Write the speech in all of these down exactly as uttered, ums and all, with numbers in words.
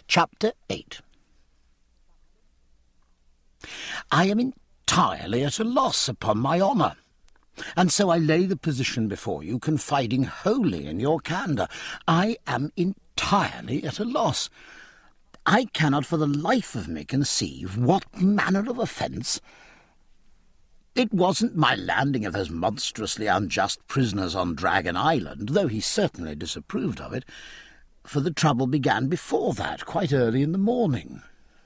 Chapter eight. I am entirely at a loss, upon my honour, and so I lay the position before you, confiding wholly in your candour. I am entirely at a loss. I cannot for the life of me conceive what manner of offence. It wasn't my landing of those monstrously unjust prisoners on Dragon Island, though he certainly disapproved of it, for the trouble began before that, quite early in the morning.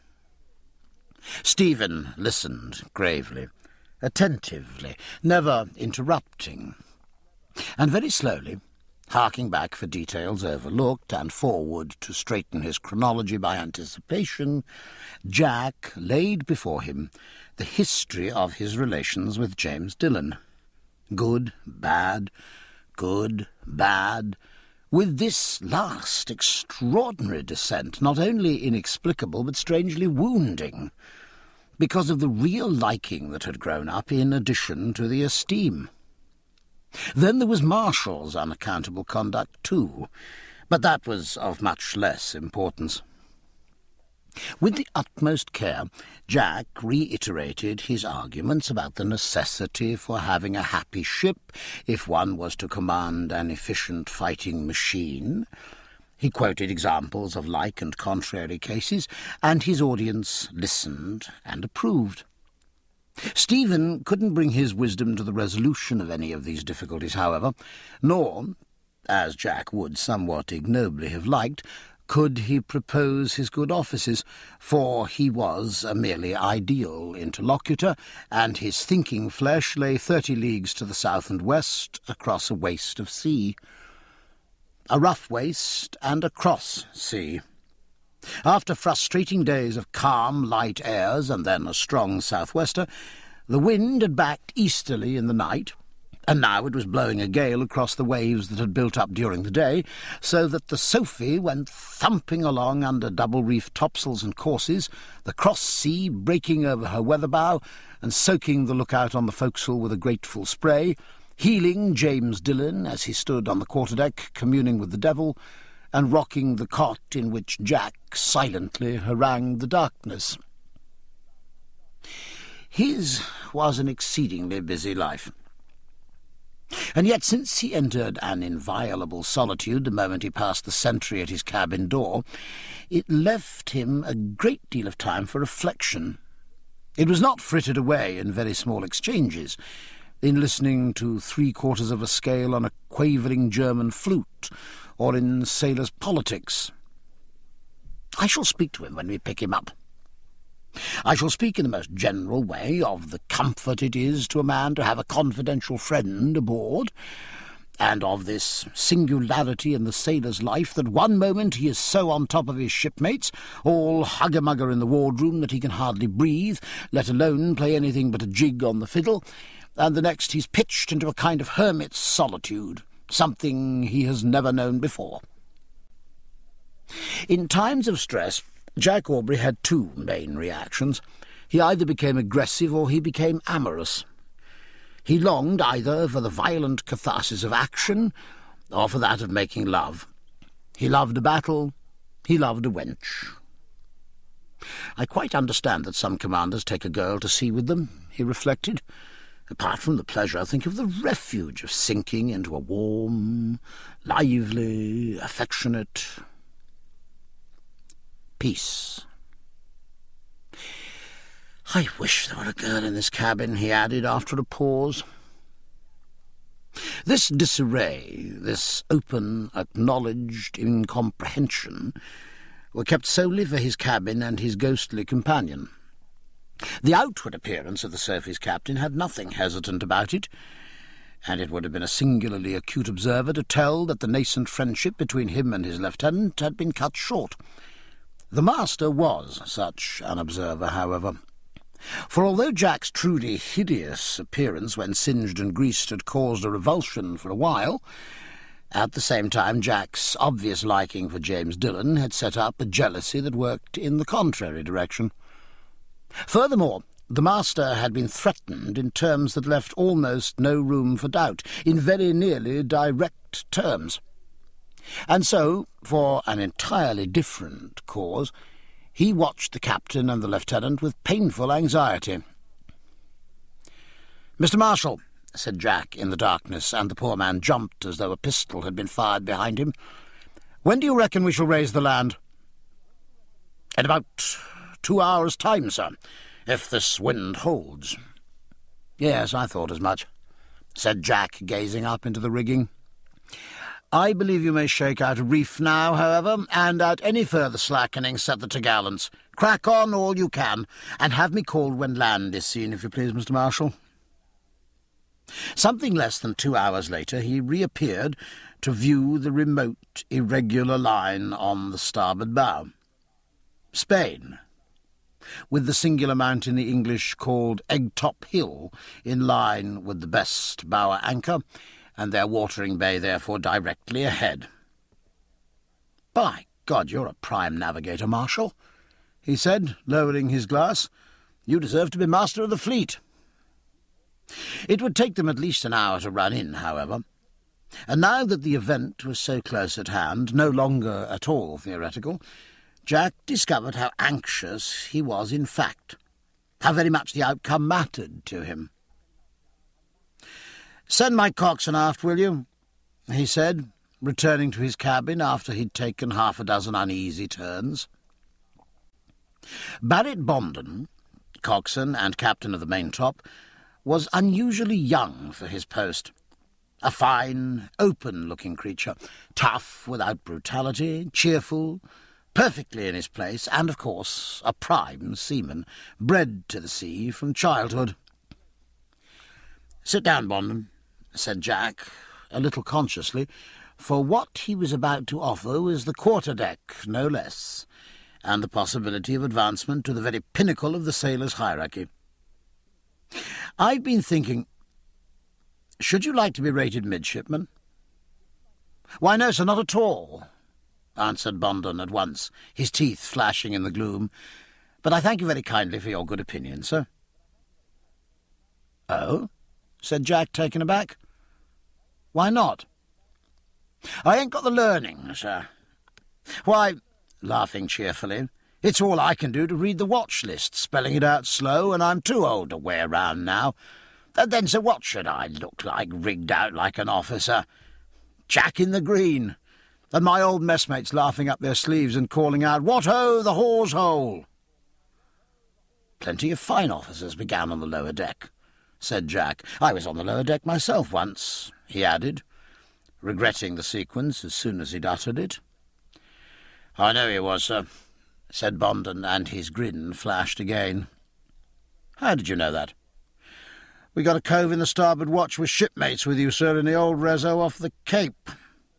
Stephen listened gravely, attentively, never interrupting, and very slowly, harking back for details overlooked and forward to straighten his chronology by anticipation, Jack laid before him the history of his relations with James Dillon. Good, bad, good, bad, with this last extraordinary descent, not only inexplicable but strangely wounding, because of the real liking that had grown up in addition to the esteem. Then there was Marshall's unaccountable conduct too, but that was of much less importance. With the utmost care, Jack reiterated his arguments about the necessity for having a happy ship if one was to command an efficient fighting machine. He quoted examples of like and contrary cases, and his audience listened and approved. Stephen couldn't bring his wisdom to the resolution of any of these difficulties, however, nor, as Jack would somewhat ignobly have liked, could he propose his good offices, for he was a merely ideal interlocutor, and his thinking flesh lay thirty leagues to the south and west across a waste of sea. A rough waste and a cross sea. After frustrating days of calm, light airs and then a strong southwester, the wind had backed easterly in the night, and now it was blowing a gale across the waves that had built up during the day, so that the Sophie went thumping along under double-reefed topsails and courses, the cross sea breaking over her weather bow and soaking the lookout on the forecastle with a grateful spray, healing James Dillon as he stood on the quarterdeck communing with the devil, and rocking the cot in which Jack silently harangued the darkness. His was an exceedingly busy life. And yet, since he entered an inviolable solitude the moment he passed the sentry at his cabin door, it left him a great deal of time for reflection. It was not frittered away in very small exchanges, in listening to three-quarters of a scale on a quavering German flute, or in sailors' politics. I shall speak to him when we pick him up. I shall speak in the most general way of the comfort it is to a man to have a confidential friend aboard, and of this singularity in the sailor's life that one moment he is so on top of his shipmates, all hugger-mugger in the wardroom that he can hardly breathe, let alone play anything but a jig on the fiddle, and the next he's pitched into a kind of hermit's solitude, something he has never known before. In times of stress, Jack Aubrey had two main reactions. He either became aggressive or he became amorous. He longed either for the violent catharsis of action or for that of making love. He loved a battle, he loved a wench. I quite understand that some commanders take a girl to sea with them, he reflected. Apart from the pleasure, think of the refuge of sinking into a warm, lively, affectionate peace. I wish there were a girl in this cabin, he added after a pause. This disarray, this open, acknowledged incomprehension, were kept solely for his cabin and his ghostly companion. The outward appearance of the Sophie's captain had nothing hesitant about it, and it would have been a singularly acute observer to tell that the nascent friendship between him and his lieutenant had been cut short. The master was such an observer, however, for although Jack's truly hideous appearance when singed and greased had caused a revulsion for a while, at the same time Jack's obvious liking for James Dillon had set up a jealousy that worked in the contrary direction. Furthermore, the master had been threatened in terms that left almost no room for doubt, in very nearly direct terms. And so, for an entirely different cause, he watched the captain and the lieutenant with painful anxiety. "Mister Marshall," said Jack in the darkness, and the poor man jumped as though a pistol had been fired behind him. "When do you reckon we shall raise the land?" "In about two hours' time, sir, if this wind holds." "Yes, I thought as much," said Jack, gazing up into the rigging. "I believe you may shake out a reef now, however, and at any further slackening set the t'gallants. Crack on all you can, and have me called when land is seen, if you please, Mister Marshall." Something less than two hours later he reappeared to view the remote, irregular line on the starboard bow. Spain, with the singular mountain the English called Eggtop Hill in line with the best bower anchor, and their watering bay therefore directly ahead. "By God, you're a prime navigator, Marshall," he said, lowering his glass. "You deserve to be master of the fleet." It would take them at least an hour to run in, however, and now that the event was so close at hand, no longer at all theoretical, Jack discovered how anxious he was in fact, how very much the outcome mattered to him. "Send my coxswain aft, will you?" he said, returning to his cabin after he'd taken half a dozen uneasy turns. Barrett Bondon, coxswain and captain of the maintop, was unusually young for his post. A fine, open-looking creature, tough without brutality, cheerful, perfectly in his place, and, of course, a prime seaman, bred to the sea from childhood. "Sit down, Bondon," said Jack, a little consciously, for what he was about to offer was the quarter-deck, no less, and the possibility of advancement to the very pinnacle of the sailor's hierarchy. "I've been thinking, should you like to be rated midshipman?" "Why, no, sir, not at all," answered Bondon at once, his teeth flashing in the gloom. "But I thank you very kindly for your good opinion, sir." "Oh?" said Jack, taken aback. "Why not?" "I ain't got the learning, sir. Why," laughing cheerfully, "it's all I can do to read the watch list, spelling it out slow, and I'm too old to wear round now. And then, sir, what should I look like, rigged out like an officer? Jack in the green, and my old messmates laughing up their sleeves and calling out, 'What ho, the hawse hole!'" "Plenty of fine officers began on the lower deck," said Jack. "I was on the lower deck myself once," he added, regretting the sequence as soon as he'd uttered it. "I know he was, sir," said Bondon, and his grin flashed again. "How did you know that?" "We got a cove in the starboard watch with shipmates with you, sir, in the old reso off the Cape."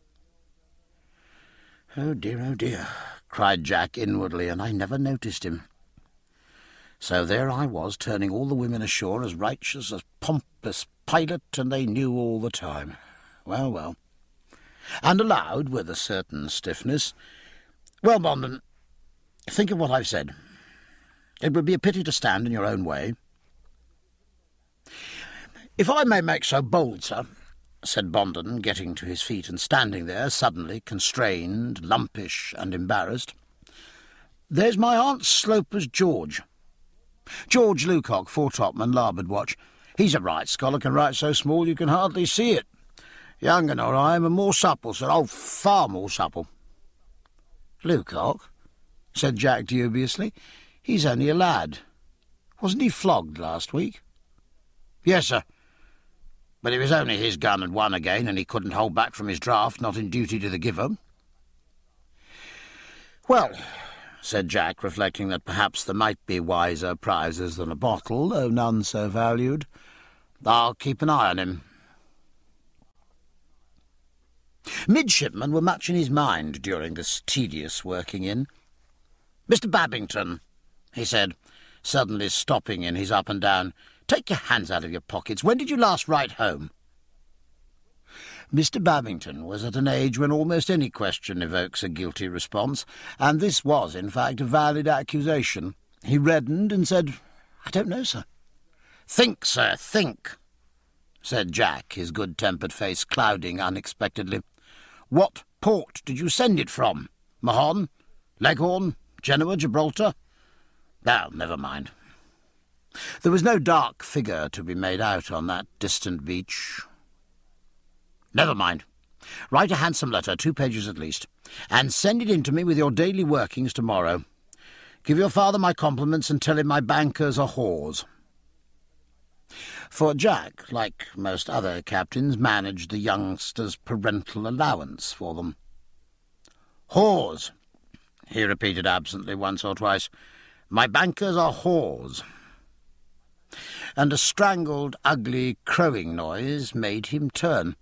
"Oh dear, oh dear," cried Jack inwardly, "and I never noticed him. So there I was, turning all the women ashore as righteous as Pompous Pilate, and they knew all the time. Well, well." And aloud, with a certain stiffness, "Well, Bondon, think of what I've said. It would be a pity to stand in your own way." "If I may make so bold, sir," said Bondon, getting to his feet and standing there, suddenly constrained, lumpish, and embarrassed, "there's my Aunt Sloper's George. George Lucock, foretopman, larboard watch. He's a right scholar, can write so small you can hardly see it. Younger nor I am, and more supple, sir. Oh, far more supple." "Lucock?" said Jack dubiously. "He's only a lad. Wasn't he flogged last week?" "Yes, sir. But it was only his gun had won again, and he couldn't hold back from his draught, not in duty to the giver." "Well," said Jack, reflecting that perhaps there might be wiser prizes than a bottle, though none so valued, "I'll keep an eye on him." Midshipmen were much in his mind during this tedious working in. "Mister Babington," he said, suddenly stopping in his up and down, "take your hands out of your pockets. When did you last write home?" Mister Babington was at an age when almost any question evokes a guilty response, and this was, in fact, a valid accusation. He reddened and said, "I don't know, sir." "Think, sir, think," said Jack, his good-tempered face clouding unexpectedly. "What port did you send it from? Mahon? Leghorn? Genoa? Gibraltar? Well, never mind. There was no dark figure to be made out on that distant beach. Never mind. Write a handsome letter, two pages at least, and send it in to me with your daily workings tomorrow. Give your father my compliments and tell him my bankers are whores. For Jack, like most other captains, managed the youngsters' parental allowance for them. Whores, he repeated absently once or twice. My bankers are whores. And a strangled, ugly crowing noise made him turn.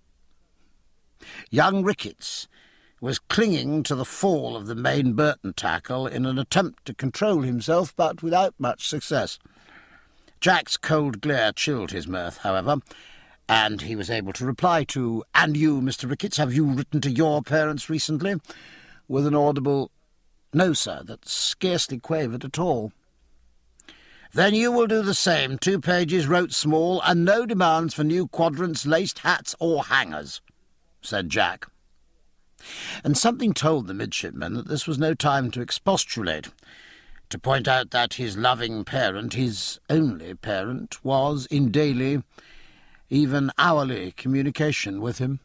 Young Ricketts was clinging to the fall of the main Burton tackle in an attempt to control himself, but without much success. Jack's cold glare chilled his mirth, however, and he was able to reply to, "And you, Mister Ricketts, have you written to your parents recently?" with an audible, "No, sir," that scarcely quavered at all. "Then you will do the same, two pages, wrote small, and no demands for new quadrants, laced hats, or hangers," said Jack. And something told the midshipman that this was no time to expostulate, to point out that his loving parent, his only parent, was in daily, even hourly, communication with him.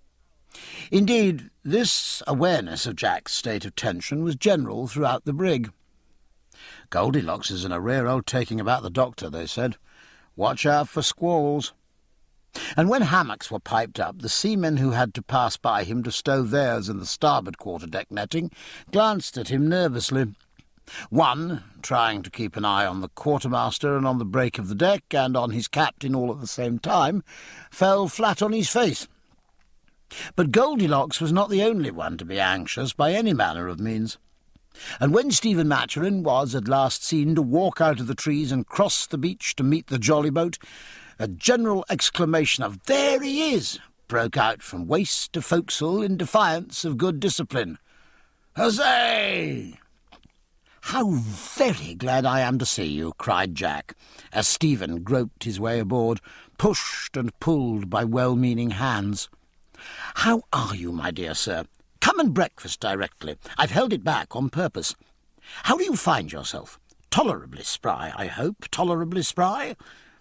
Indeed, this awareness of Jack's state of tension was general throughout the brig. "Goldilocks is in a rare old taking about the doctor," they said. "Watch out for squalls." And when hammocks were piped up, the seamen who had to pass by him to stow theirs in the starboard quarter-deck netting glanced at him nervously. One, trying to keep an eye on the quartermaster and on the break of the deck and on his captain all at the same time, fell flat on his face. But Goldilocks was not the only one to be anxious by any manner of means. And when Stephen Maturin was at last seen to walk out of the trees and cross the beach to meet the jolly boat, a general exclamation of "There he is!" broke out from waist to forecastle in defiance of good discipline. "Huzzay!" "How very glad I am to see you," cried Jack, as Stephen groped his way aboard, pushed and pulled by well-meaning hands. "How are you, my dear sir? Come and breakfast directly. I've held it back on purpose. How do you find yourself? Tolerably spry, I hope, tolerably spry?"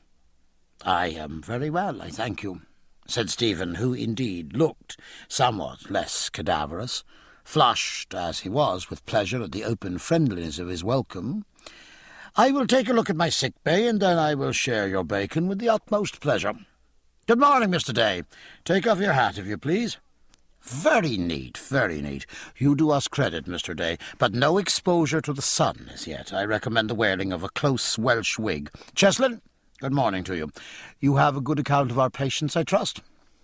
"I am very well, I thank you," said Stephen, who indeed looked somewhat less cadaverous, flushed as he was with pleasure at the open friendliness of his welcome. "I will take a look at my sick bay, and then I will share your bacon with the utmost pleasure. Good morning, Mister Day. Take off your hat, if you please. Very neat, very neat. You do us credit, Mister Day, but no exposure to the sun as yet. I recommend the wearing of a close Welsh wig. Cheslin, good morning to you. You have a good account of our patients, I trust?"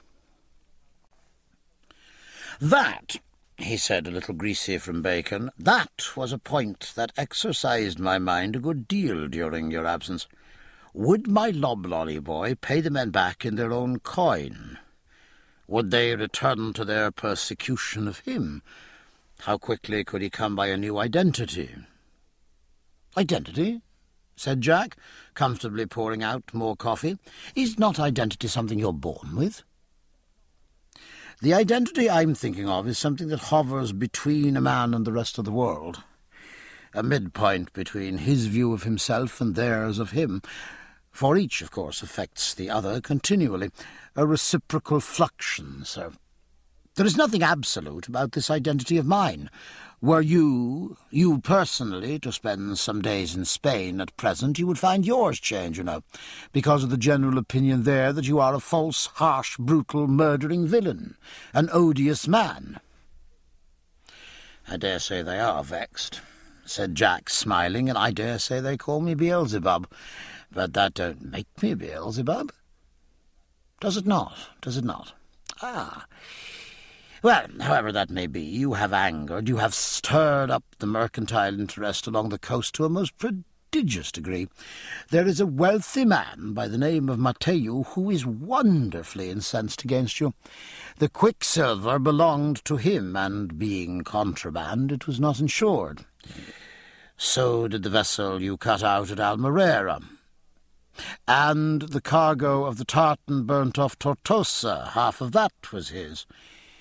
"That," he said, a little greasy from bacon, "that was a point that exercised my mind a good deal during your absence. Would my loblolly boy pay the men back in their own coin? Would they return to their persecution of him? How quickly could he come by a new identity?" "Identity?" said Jack, comfortably pouring out more coffee. "Is not identity something you're born with?" "The identity I'm thinking of is something that hovers between a man and the rest of the world, a midpoint between his view of himself and theirs of him, for each, of course, affects the other continually, a reciprocal fluxion, sir. There is nothing absolute about this identity of mine. Were you, you personally, to spend some days in Spain at present, you would find yours change, you know, because of the general opinion there that you are a false, harsh, brutal, murdering villain, an odious man." "I dare say they are vexed," said Jack, smiling, "and I dare say they call me Beelzebub, but that don't make me Beelzebub. Does it not? Does it not? Ah. Well, however that may be, you have angered, you have stirred up the mercantile interest along the coast to a most prodigious degree. There is a wealthy man by the name of Mateu who is wonderfully incensed against you. The quicksilver belonged to him, and being contraband, it was not insured. So did the vessel you cut out at Almerera. And the cargo of the tartan burnt off Tortosa, half of that was his.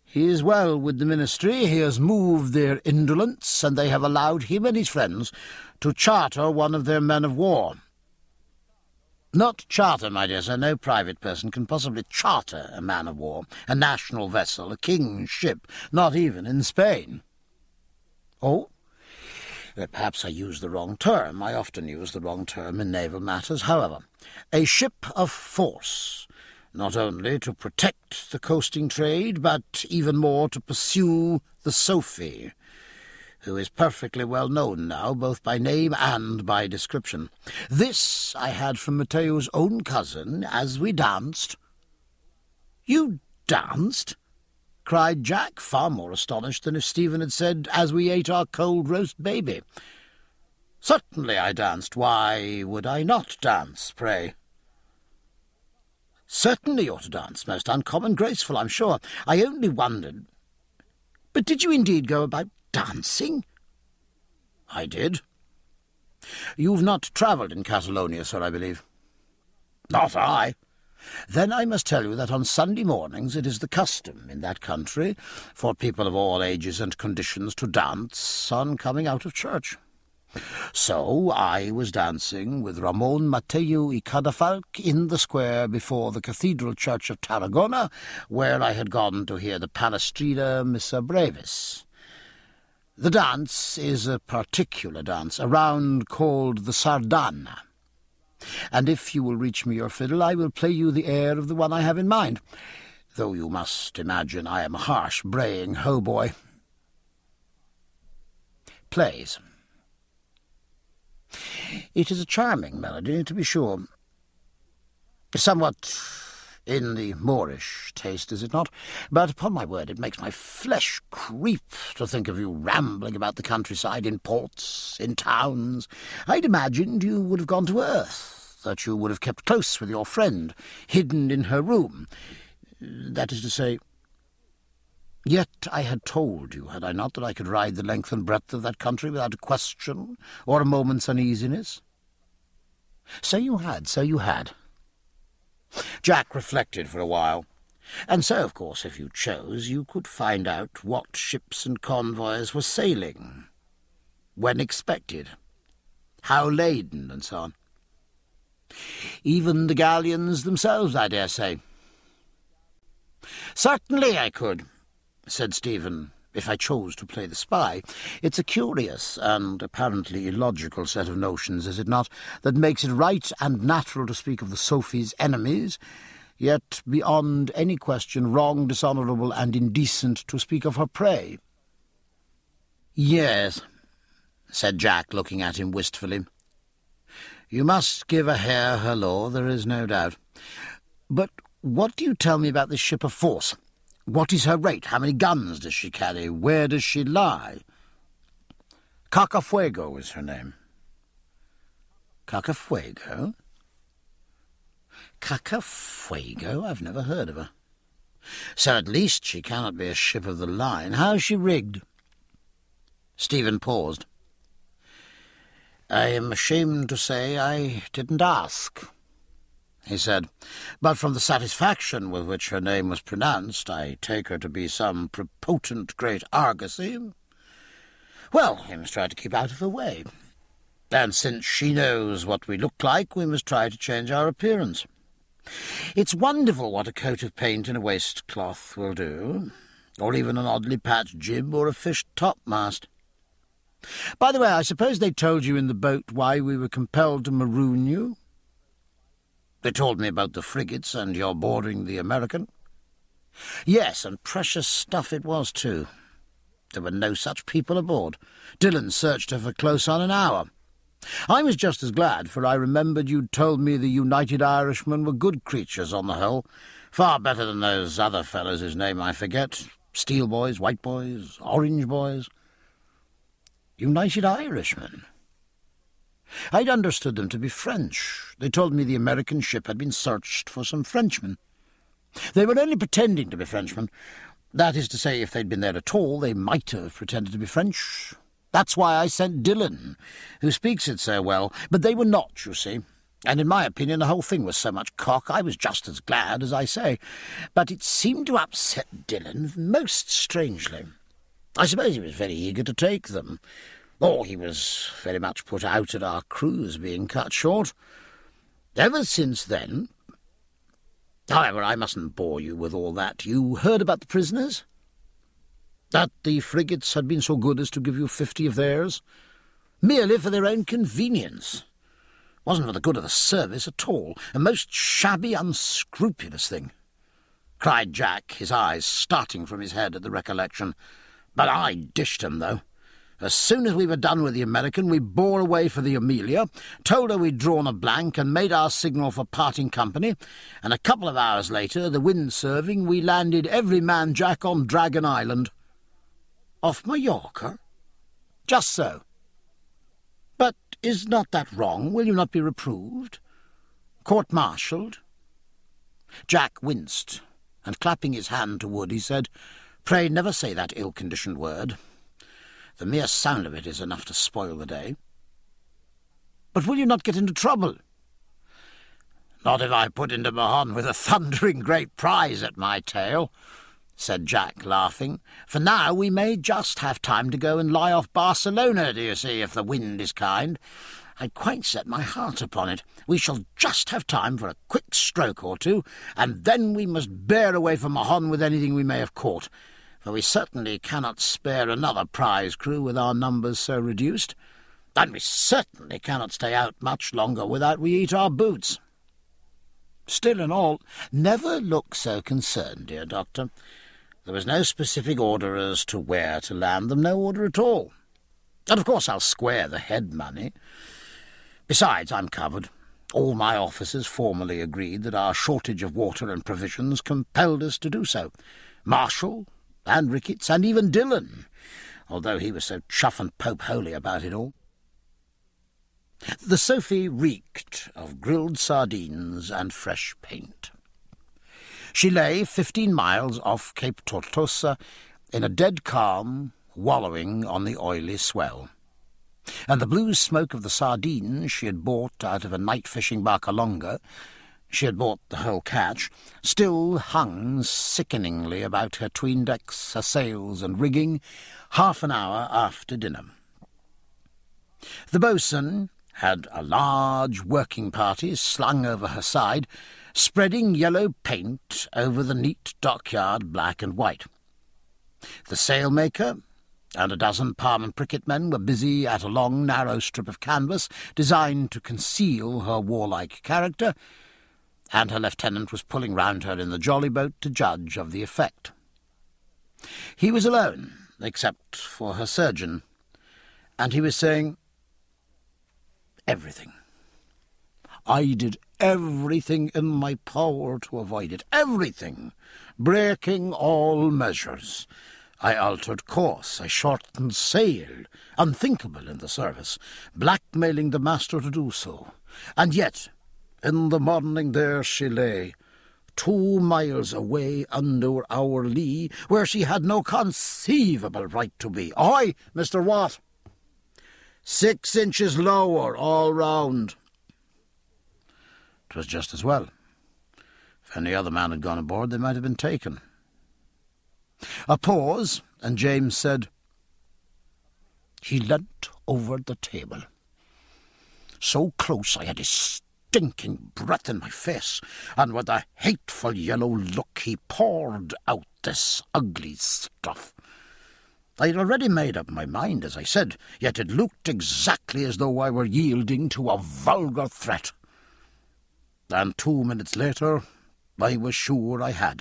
He is well with the ministry. He has moved their indolence, and they have allowed him and his friends to charter one of their men of war. Not charter, my dear sir. No private person can possibly charter a man of war, a national vessel, a king's ship, not even in Spain. Oh? Perhaps I used the wrong term. I often use the wrong term in naval matters. However, a ship of force, not only to protect the coasting trade, but even more to pursue the Sophie, who is perfectly well known now, both by name and by description. This I had from Matteo's own cousin as we danced. "You danced?" cried Jack, far more astonished than if Stephen had said, "as we ate our cold roast baby." "Certainly I danced. Why would I not dance, pray?" "Certainly you ought to dance. Most uncommon graceful, I'm sure. I only wondered. But did you indeed go about dancing?" "I did." "You've not travelled in Catalonia, sir, I believe?" "Not I." "Then I must tell you that on Sunday mornings it is the custom in that country for people of all ages and conditions to dance on coming out of church. So I was dancing with Ramon Matteo y Cadafalch in the square before the Cathedral Church of Tarragona, where I had gone to hear the Palestrina Missa Brevis. The dance is a particular dance, a round called the Sardana. And if you will reach me your fiddle, I will play you the air of the one I have in mind, though you must imagine I am a harsh, braying hoboy. Plays. It is a charming melody, to be sure. Somewhat in the Moorish taste, is it not? But, upon my word, it makes my flesh creep to think of you rambling about the countryside, in ports, in towns. I'd imagined you would have gone to earth, that you would have kept close with your friend, hidden in her room. That is to say, yet I had told you, had I not, that I could ride the length and breadth of that country without a question or a moment's uneasiness? So you had, so you had. Jack reflected for a while. And so, of course, if you chose, you could find out what ships and convoys were sailing, when expected, how laden, and so on. Even the galleons themselves, I dare say. "Certainly I could," said Stephen, "if I chose to play the spy. It's a curious and apparently illogical set of notions, is it not, that makes it right and natural to speak of the Sophie's enemies, yet beyond any question wrong, dishonourable, and indecent to speak of her prey." "Yes," said Jack, looking at him wistfully. "You must give a hare her law, there is no doubt. But what do you tell me about this ship of force? What is her rate? How many guns does she carry? Where does she lie?" "Cacafuego is her name." "Cacafuego? Cacafuego? I've never heard of her. So at least she cannot be a ship of the line. How is she rigged?" Stephen paused. "I am ashamed to say I didn't ask," he said, "but from the satisfaction with which her name was pronounced, I take her to be some prepotent great argosy. Well, we must try to keep out of her way. And since she knows what we look like, we must try to change our appearance. It's wonderful what a coat of paint and a waistcloth will do, or even an oddly patched jib or a fished topmast. By the way, I suppose they told you in the boat why we were compelled to maroon you?" "They told me about the frigates and your boarding the American." "Yes, and precious stuff it was, too. There were no such people aboard. Dillon searched her for close on an hour. I was just as glad, for I remembered you'd told me the United Irishmen were good creatures on the whole, far better than those other fellows whose name I forget, Steel boys, White boys, Orange boys." "United Irishmen? I'd understood them to be French. They told me the American ship had been searched for some Frenchmen. They were only pretending to be Frenchmen. That is to say, if they'd been there at all, they might have pretended to be French. That's why I sent Dillon, who speaks it so well. But they were not, you see. And in my opinion the whole thing was so much cock I was just as glad as I say. But it seemed to upset Dillon most strangely. I suppose he was very eager to take them, or he was very much put out at our cruise being cut short. Ever since then... However, I mustn't bore you with all that. You heard about the prisoners? That the frigates had been so good as to give you fifty of theirs? Merely for their own convenience. Wasn't for the good of the service at all. A most shabby, unscrupulous thing, cried Jack, his eyes starting from his head at the recollection. But I dished 'em, though. As soon as we were done with the American, we bore away for the Amelia, told her we'd drawn a blank, and made our signal for parting company, and a couple of hours later, the wind serving, we landed every man Jack on Dragon Island. Off Mallorca? Just so. But is not that wrong? Will you not be reproved? Court-martialed? Jack winced, and clapping his hand to Wood, he said, "Pray never say that ill-conditioned word. The mere sound of it is enough to spoil the day." "But will you not get into trouble?" "Not if I put into Mahon with a thundering great prize at my tail," said Jack, laughing. "For now we may just have time to go and lie off Barcelona, do you see, if the wind is kind. I'd quite set my heart upon it. We shall just have time for a quick stroke or two, and then we must bear away from Mahon with anything we may have caught, for we certainly cannot spare another prize crew with our numbers so reduced, and we certainly cannot stay out much longer without we eat our boots. Still and all, never look so concerned, dear Doctor. There was no specific order as to where to land them, no order at all. And of course I'll square the head money. Besides, I'm covered. All my officers formally agreed that our shortage of water and provisions compelled us to do so. Marshall and Ricketts, and even Dillon, although he was so chuff and pope-holy about it all. The Sophie reeked of grilled sardines and fresh paint. She lay fifteen miles off Cape Tortosa in a dead calm, wallowing on the oily swell, and the blue smoke of the sardines she had bought out of a night-fishing barcalonga, she had bought the whole catch, still hung sickeningly about her tween-decks, her sails and rigging, half an hour after dinner. The boatswain had a large working party slung over her side, spreading yellow paint over the neat dockyard black and white. The sailmaker and a dozen palm and pricket men were busy at a long, narrow strip of canvas designed to conceal her warlike character, and her lieutenant was pulling round her in the jolly boat to judge of the effect. He was alone, except for her surgeon, and he was saying, "Everything. I did everything in my power to avoid it, everything, breaking all measures. I altered course, I shortened sail, unthinkable in the service, blackmailing the master to do so. And yet, in the morning there she lay, two miles away under our lee, where she had no conceivable right to be. Aye, Mister Watt, six inches lower all round." 'Twas just as well. If any other man had gone aboard, they might have been taken. A pause, and James said, "He leant over the table, so close I had his stinking breath in my face, and with a hateful yellow look he poured out this ugly stuff. I had already made up my mind, as I said, yet it looked exactly as though I were yielding to a vulgar threat. And two minutes later I was sure I had."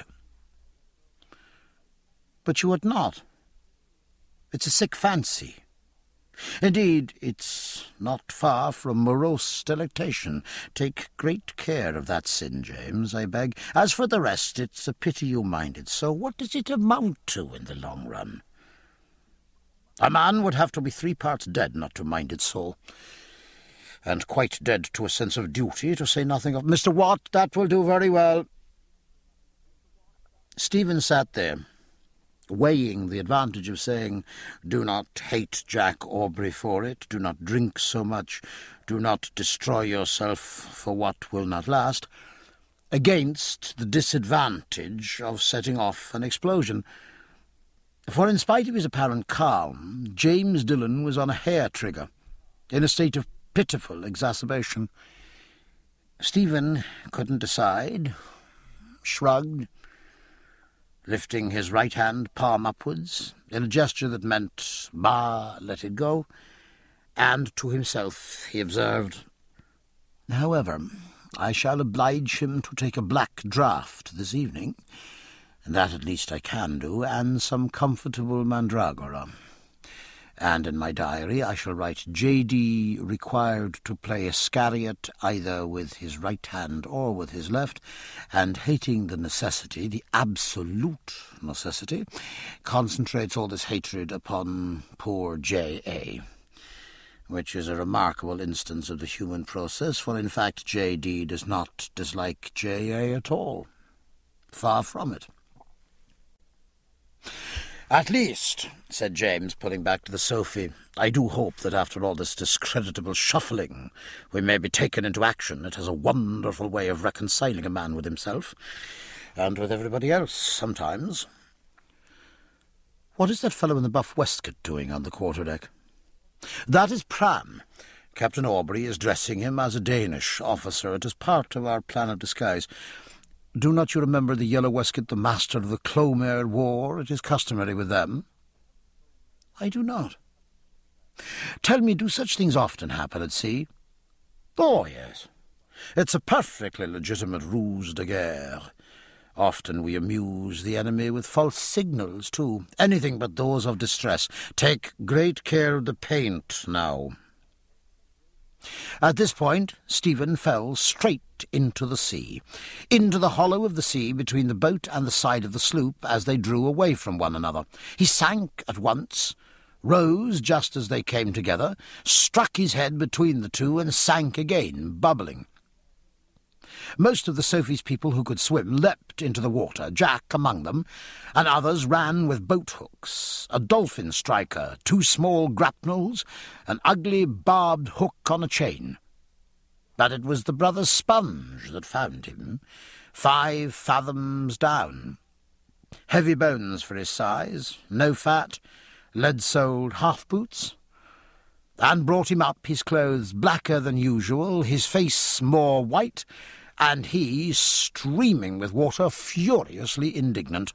"But you had not. It's a sick fancy. Indeed, it's not far from morose delectation. Take great care of that sin, James, I beg. As for the rest, it's a pity you minded so. What does it amount to in the long run? A man would have to be three parts dead not to mind it so, and quite dead to a sense of duty, to say nothing of— Mister Watt, that will do very well." Stephen sat there, weighing the advantage of saying, "Do not hate Jack Aubrey for it, do not drink so much, do not destroy yourself for what will not last," against the disadvantage of setting off an explosion. For in spite of his apparent calm, James Dillon was on a hair-trigger, in a state of pitiful exacerbation. Stephen couldn't decide, shrugged, lifting his right hand palm upwards, in a gesture that meant, "Bah, let it go," and to himself he observed, "However, I shall oblige him to take a black draught this evening, and that at least I can do, and some comfortable mandragora. And in my diary I shall write J D required to play Iscariot either with his right hand or with his left, and hating the necessity, the absolute necessity, concentrates all this hatred upon poor J A, which is a remarkable instance of the human process, for in fact J D does not dislike J A at all. Far from it. "At least," said James, pulling back to the sofa, "I do hope that after all this discreditable shuffling we may be taken into action. It has a wonderful way of reconciling a man with himself, and with everybody else sometimes." "What is that fellow in the buff waistcoat doing on the quarter-deck?" "That is Pram. Captain Aubrey is dressing him as a Danish officer. It is part of our plan of disguise. Do not you remember the yellow waistcoat the master of the Clomere wore? It is customary with them." "I do not." "Tell me, do such things often happen at sea?" "Oh, yes. It's a perfectly legitimate ruse de guerre. Often we amuse the enemy with false signals, too. Anything but those of distress. Take great care of the paint, now." At this point Stephen fell straight into the sea, into the hollow of the sea between the boat and the side of the sloop as they drew away from one another. He sank at once, rose just as they came together, struck his head between the two, and sank again, bubbling. Most of the Sophie's people who could swim leapt into the water, Jack among them, and others ran with boat-hooks, a dolphin striker, two small grapnels, an ugly barbed hook on a chain. But it was the brother Sponge that found him, five fathoms down. Heavy bones for his size, no fat, lead-soled half-boots, and brought him up, his clothes blacker than usual, his face more white, and he, streaming with water, furiously indignant.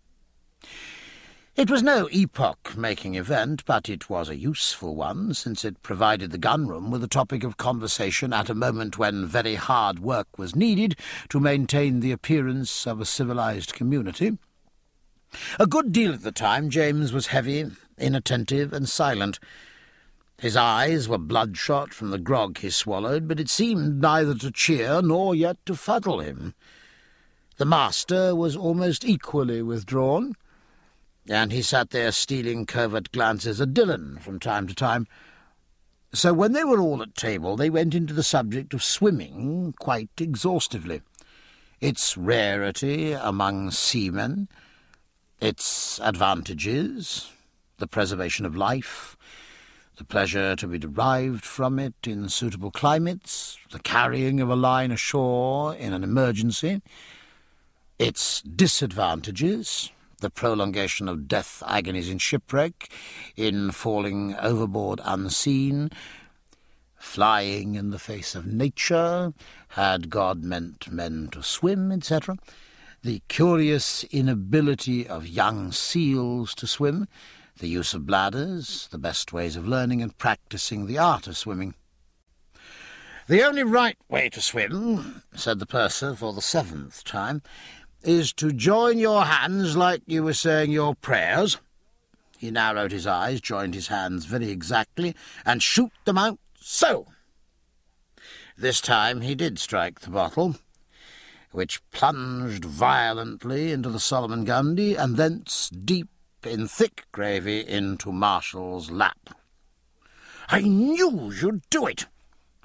It was no epoch-making event, but it was a useful one, since it provided the gun-room with a topic of conversation at a moment when very hard work was needed to maintain the appearance of a civilized community. A good deal of the time James was heavy, inattentive, and silent. His eyes were bloodshot from the grog he swallowed, but it seemed neither to cheer nor yet to fuddle him. The master was almost equally withdrawn, and he sat there stealing covert glances at Dillon from time to time. So when they were all at table they went into the subject of swimming quite exhaustively, its rarity among seamen, its advantages, the preservation of life, the pleasure to be derived from it in suitable climates, the carrying of a line ashore in an emergency, its disadvantages, the prolongation of death agonies in shipwreck, in falling overboard unseen, flying in the face of nature, had God meant men to swim, et cetera, the curious inability of young seals to swim, the use of bladders, the best ways of learning and practising the art of swimming. "The only right way to swim," said the purser for the seventh time, "is to join your hands like you were saying your prayers." He narrowed his eyes, joined his hands very exactly, and shoot them out so. This time he did strike the bottle, which plunged violently into the Solomon Gundie, and thence deep in thick gravy into Marshall's lap. "I knew you'd do it,"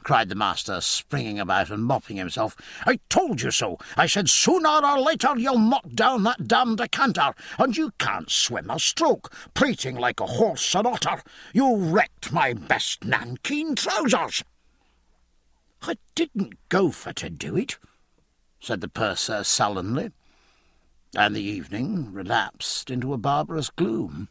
cried the master, springing about and mopping himself. "I told you so. I said sooner or later you'll knock down that damned decanter, and you can't swim a stroke, prating like a horse and otter. You wrecked my best nankeen trousers." "I didn't go for to do it," said the purser sullenly, and the evening relapsed into a barbarous gloom.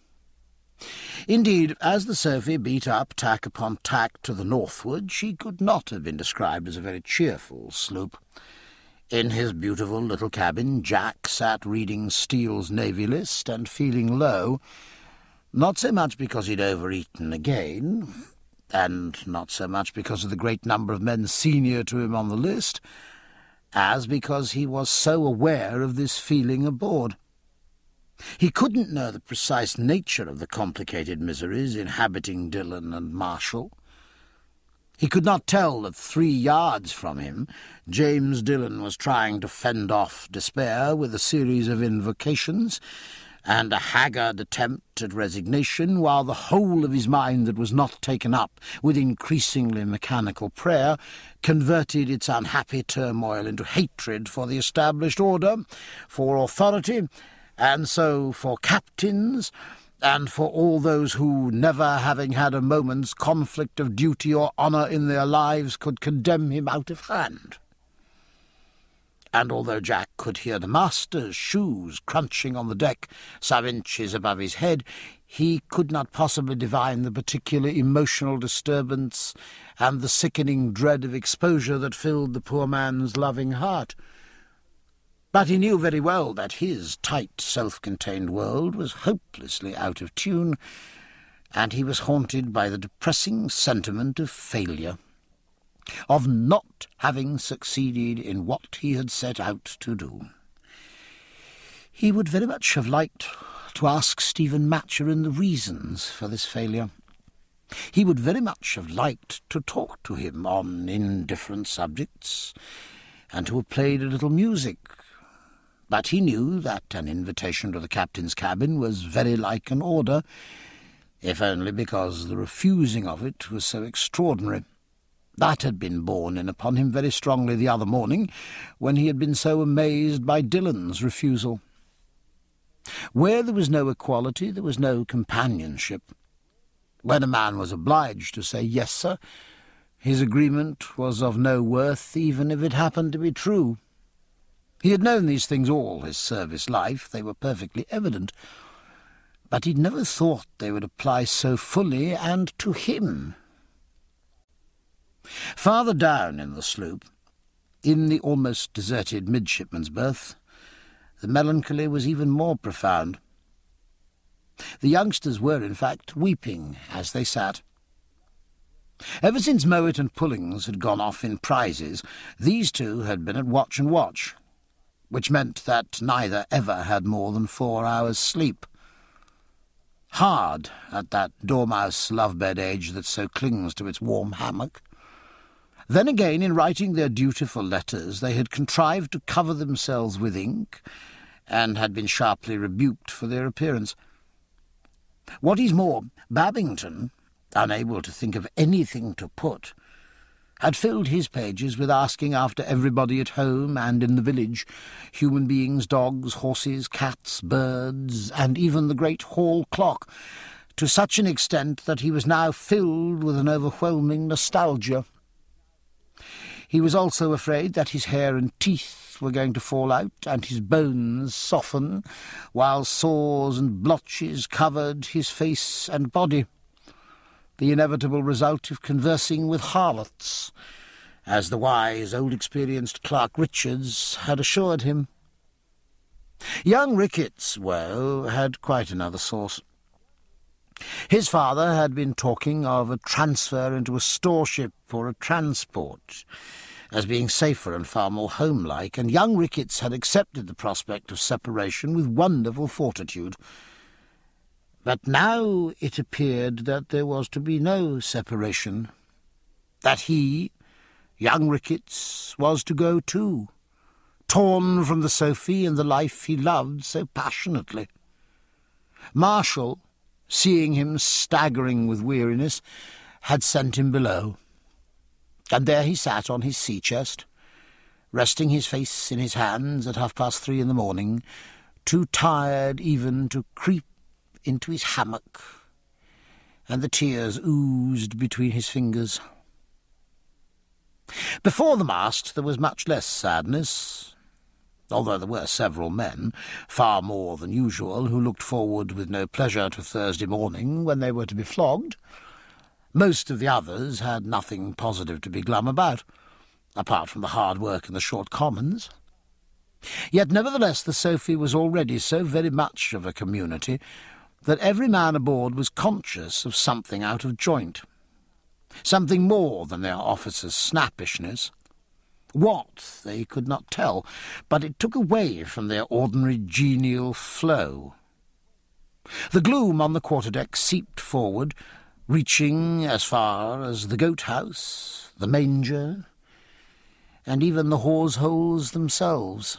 Indeed, as the Sophie beat up tack upon tack to the northward, she could not have been described as a very cheerful sloop. In his beautiful little cabin, Jack sat reading Steele's Navy List and feeling low, not so much because he'd overeaten again, and not so much because of the great number of men senior to him on the list, as because he was so aware of this feeling aboard. He couldn't know the precise nature of the complicated miseries inhabiting Dillon and Marshall. He could not tell that three yards from him James Dillon was trying to fend off despair with a series of invocations and a haggard attempt at resignation, while the whole of his mind that was not taken up with increasingly mechanical prayer converted its unhappy turmoil into hatred for the established order, for authority, and so for captains, and for all those who, never having had a moment's conflict of duty or honour in their lives, could condemn him out of hand. And although Jack could hear the master's shoes crunching on the deck some inches above his head, he could not possibly divine the particular emotional disturbance and the sickening dread of exposure that filled the poor man's loving heart. But he knew very well that his tight, self-contained world was hopelessly out of tune, and he was haunted by the depressing sentiment of failure, of not having succeeded in what he had set out to do. He would very much have liked to ask Stephen Maturin the reasons for this failure. He would very much have liked to talk to him on indifferent subjects, and to have played a little music, but he knew that an invitation to the captain's cabin was very like an order, if only because the refusing of it was so extraordinary. That had been borne in upon him very strongly the other morning, when he had been so amazed by Dillon's refusal. Where there was no equality, there was no companionship. When a man was obliged to say yes, sir, his agreement was of no worth, even if it happened to be true. He had known these things all his service life, they were perfectly evident, but he'd never thought they would apply so fully and to him. Farther down in the sloop, in the almost deserted midshipman's berth, the melancholy was even more profound. The youngsters were, in fact, weeping as they sat. Ever since Mowat and Pullings had gone off in prizes, these two had been at watch and watch, which meant that neither ever had more than four hours' sleep. Hard at that dormouse lovebed age that so clings to its warm hammock. Then again, in writing their dutiful letters, they had contrived to cover themselves with ink, and had been sharply rebuked for their appearance. What is more, Babington, unable to think of anything to put, had filled his pages with asking after everybody at home and in the village, human beings, dogs, horses, cats, birds, and even the great hall clock, to such an extent that he was now filled with an overwhelming nostalgia. He was also afraid that his hair and teeth were going to fall out and his bones soften, while sores and blotches covered his face and body, the inevitable result of conversing with harlots, as the wise, old-experienced Clerk Richards had assured him. Young Ricketts' woe had quite another source. His father had been talking of a transfer into a storeship or a transport, as being safer and far more homelike, and young Ricketts had accepted the prospect of separation with wonderful fortitude. But now it appeared that there was to be no separation, that he, young Ricketts, was to go too, torn from the Sophie and the life he loved so passionately. Marshall, seeing him staggering with weariness, had sent him below. And there he sat on his sea-chest, resting his face in his hands at half-past three in the morning, too tired even to creep into his hammock, and the tears oozed between his fingers. Before the mast there was much less sadness, although there were several men, far more than usual, who looked forward with no pleasure to Thursday morning when they were to be flogged. Most of the others had nothing positive to be glum about, apart from the hard work in the short commons. Yet nevertheless the Sophie was already so very much of a community that every man aboard was conscious of something out of joint, something more than their officers' snappishness. What, they could not tell, but it took away from their ordinary genial flow. The gloom on the quarter-deck seeped forward, reaching as far as the goat-house, the manger, and even the hawse-holes themselves.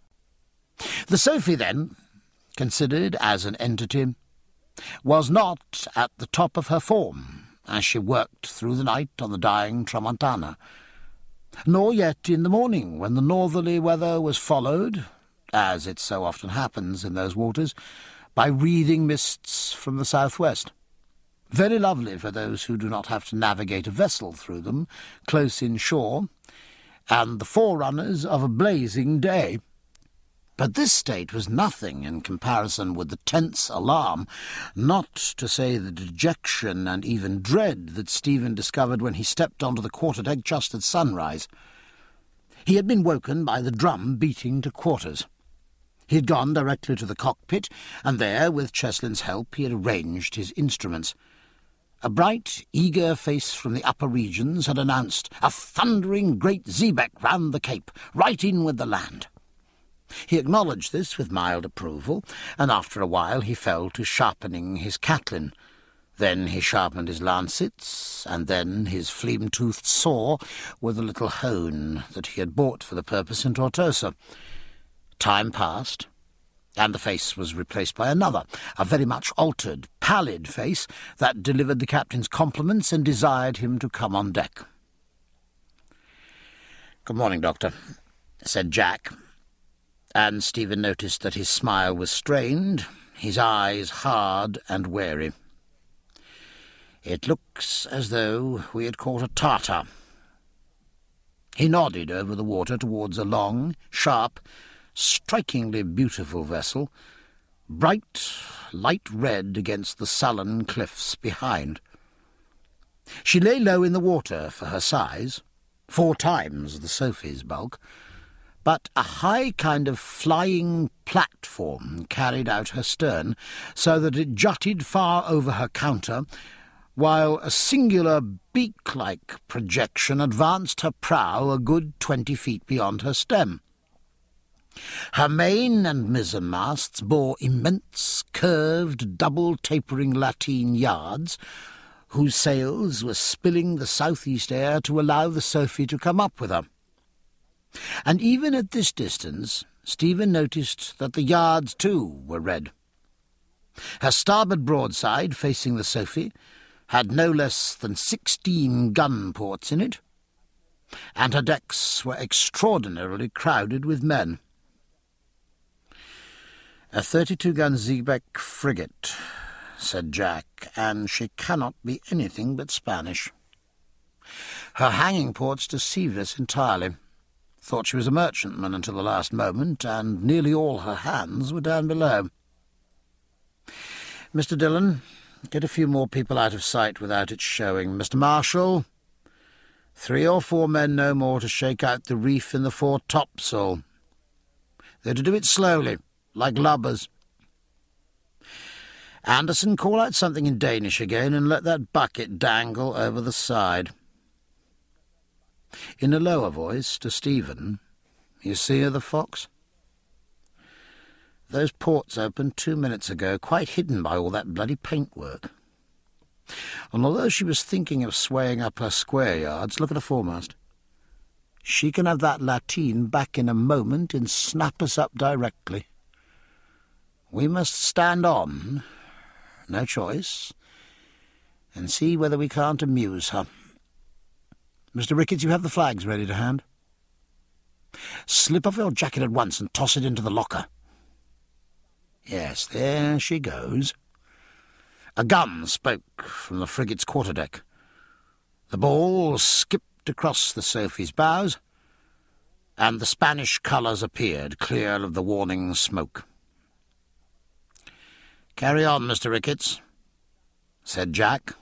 The Sophie, then, considered as an entity, was not at the top of her form as she worked through the night on the dying Tramontana, nor yet in the morning when the northerly weather was followed, as it so often happens in those waters, by wreathing mists from the southwest. Very lovely for those who do not have to navigate a vessel through them, close inshore, and the forerunners of a blazing day. But this state was nothing in comparison with the tense alarm, not to say the dejection and even dread that Stephen discovered when he stepped onto the quarter-deck just at sunrise. He had been woken by the drum beating to quarters. He had gone directly to the cockpit, and there, with Cheslin's help, he had arranged his instruments. A bright, eager face from the upper regions had announced a thundering great xebec round the Cape, right in with the land. He acknowledged this with mild approval, and after a while he fell to sharpening his catlin. Then he sharpened his lancets, and then his flame-toothed saw with a little hone that he had bought for the purpose in Tortosa. Time passed, and the face was replaced by another, a very much altered, pallid face that delivered the captain's compliments and desired him to come on deck. "Good morning, Doctor," said Jack, and Stephen noticed that his smile was strained, his eyes hard and wary. "It looks as though we had caught a Tartar." He nodded over the water towards a long, sharp, strikingly beautiful vessel, bright, light red against the sullen cliffs behind. She lay low in the water for her size, four times the Sophie's bulk, but a high kind of flying platform carried out her stern, so that it jutted far over her counter, while a singular beak-like projection advanced her prow a good twenty feet beyond her stem. Her main and mizzenmasts bore immense, curved, double-tapering lateen yards, whose sails were spilling the southeast air to allow the Sophie to come up with her. And even at this distance, Stephen noticed that the yards, too, were red. Her starboard broadside, facing the Sophie, had no less than sixteen gun ports in it, and her decks were extraordinarily crowded with men. "A thirty-two gun xebec frigate," said Jack, "and she cannot be anything but Spanish. Her hanging ports deceived us entirely. Thought she was a merchantman until the last moment, and nearly all her hands were down below. Mister Dillon, get a few more people out of sight without it showing. Mister Marshall, three or four men no more to shake out the reef in the fore topsail. They're to do it slowly, like lubbers. Anderson, call out something in Danish again and let that bucket dangle over the side." In a lower voice to Stephen, "You see her, the fox? Those ports opened two minutes ago, quite hidden by all that bloody paintwork. And although she was thinking of swaying up her square yards, look at her foremast. She can have that lateen back in a moment and snap us up directly. We must stand on, no choice, and see whether we can't amuse her. Mister Ricketts, you have the flags ready to hand. Slip off your jacket at once and toss it into the locker. Yes, there she goes. A gun spoke from the frigate's quarterdeck. The ball skipped across the Sophie's bows, and the Spanish colours appeared, clear of the warning smoke. "Carry on, Mister Ricketts," said Jack.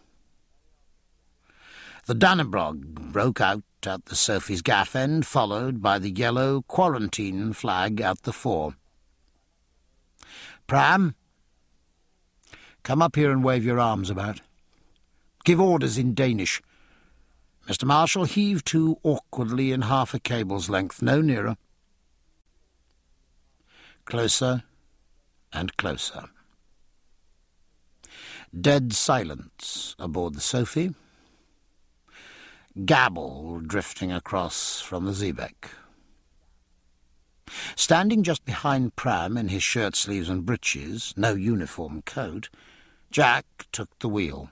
The Dannebrog broke out at the Sophie's gaff end, followed by the yellow quarantine flag at the fore. "Pram, come up here and wave your arms about. Give orders in Danish. Mister Marshall, heave to awkwardly in half a cable's length, no nearer. Closer and closer." Dead silence aboard the Sophie. Gabble drifting across from the Xebec. Standing just behind Pram in his shirt-sleeves and breeches, no uniform coat, Jack took the wheel.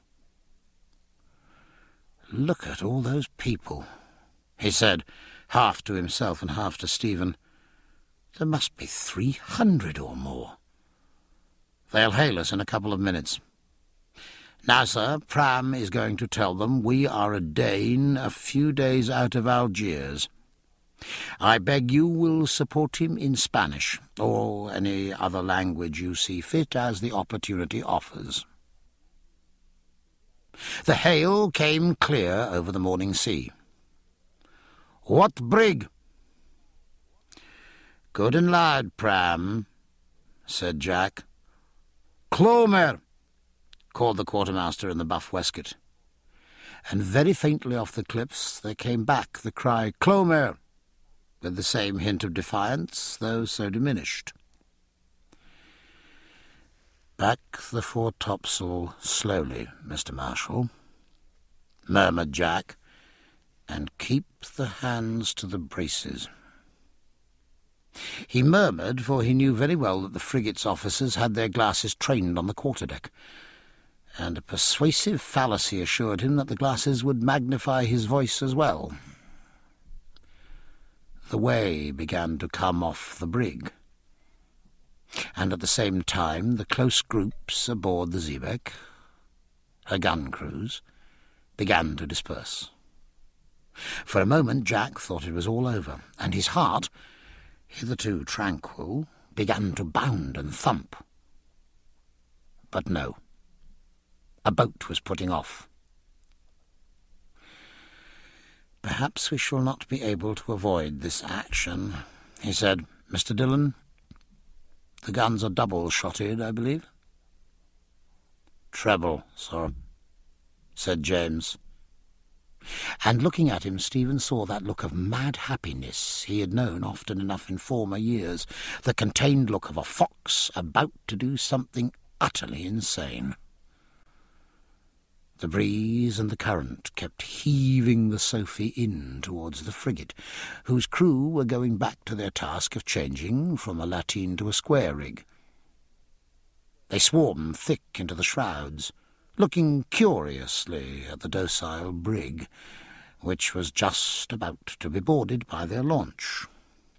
"Look at all those people," he said, half to himself and half to Stephen. "There must be three hundred or more. They'll hail us in a couple of minutes. Now, sir, Pram is going to tell them we are a Dane a few days out of Algiers. I beg you will support him in Spanish, or any other language you see fit as the opportunity offers." The hail came clear over the morning sea. "What brig?" "Good and loud, Pram," said Jack. "Clomer," called the quartermaster in the buff waistcoat. And very faintly off the cliffs there came back the cry, "Clomer," with the same hint of defiance, though so diminished. "Back the foretopsail slowly, Mister Marshall," murmured Jack, "and keep the hands to the braces." He murmured, for he knew very well that the frigate's officers had their glasses trained on the quarterdeck, and a persuasive fallacy assured him that the glasses would magnify his voice as well. The way began to come off the brig, and at the same time the close groups aboard the Xebec, her gun crews, began to disperse. For a moment Jack thought it was all over, and his heart, hitherto tranquil, began to bound and thump. But no. A boat was putting off. "Perhaps we shall not be able to avoid this action," he said. "Mister Dillon, the guns are double-shotted, I believe?" "Treble, sir," said James. And looking at him, Stephen saw that look of mad happiness he had known often enough in former years, the contained look of a fox about to do something utterly insane. The breeze and the current kept heaving the Sophie in towards the frigate, whose crew were going back to their task of changing from a lateen to a square rig. They swarmed thick into the shrouds, looking curiously at the docile brig, which was just about to be boarded by their launch.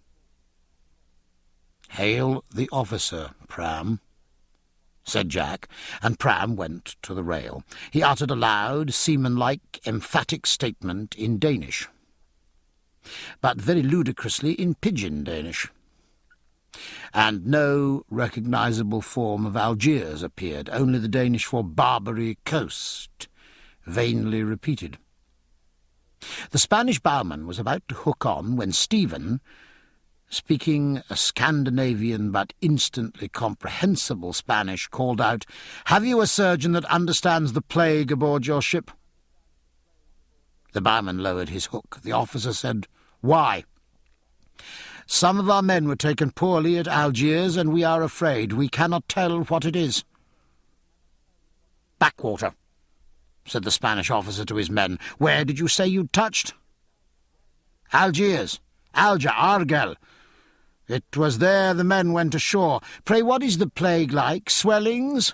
"Hail the officer, Pram," said Jack, and Pram went to the rail. He uttered a loud, seaman-like, emphatic statement in Danish, but very ludicrously in pidgin Danish. And no recognisable form of Algiers appeared, only the Danish for Barbary coast, vainly repeated. The Spanish bowman was about to hook on when Stephen, speaking a Scandinavian but instantly comprehensible Spanish, called out, "Have you a surgeon that understands the plague aboard your ship?" The bowman lowered his hook. The officer said, "Why?" "Some of our men were taken poorly at Algiers, and we are afraid. We cannot tell what it is." "Backwater," said the Spanish officer to his men. "Where did you say you'd touched?" "Algiers. Alger, Argel. It was there the men went ashore. Pray, what is the plague like? Swellings?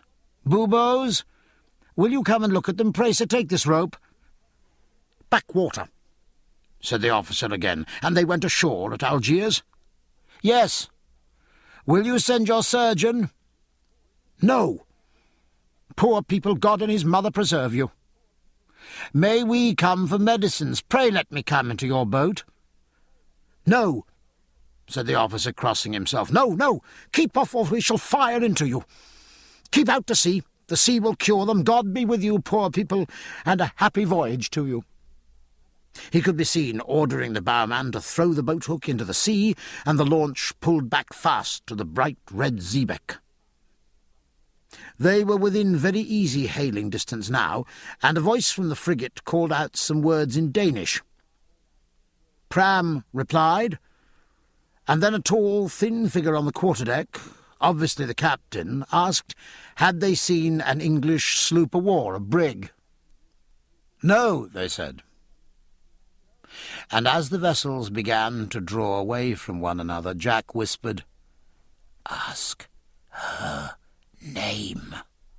Buboes? Will you come and look at them? Pray, sir, take this rope." "Backwater," said the officer again. "And they went ashore at Algiers?" "Yes." "Will you send your surgeon?" "No." "Poor people, God and his mother preserve you." "May we come for medicines? Pray let me come into your boat." "No," said the officer, crossing himself. "No, no, keep off or we shall fire into you. Keep out to sea. The sea will cure them. God be with you, poor people, and a happy voyage to you." He could be seen ordering the bowman to throw the boat-hook into the sea, and the launch pulled back fast to the bright red xebec. They were within very easy hailing distance now, and a voice from the frigate called out some words in Danish. Pram replied, and then a tall, thin figure on the quarterdeck, obviously the captain, asked had they seen an English sloop-of-war, a brig. "No," they said. And as the vessels began to draw away from one another, Jack whispered, "Ask her name."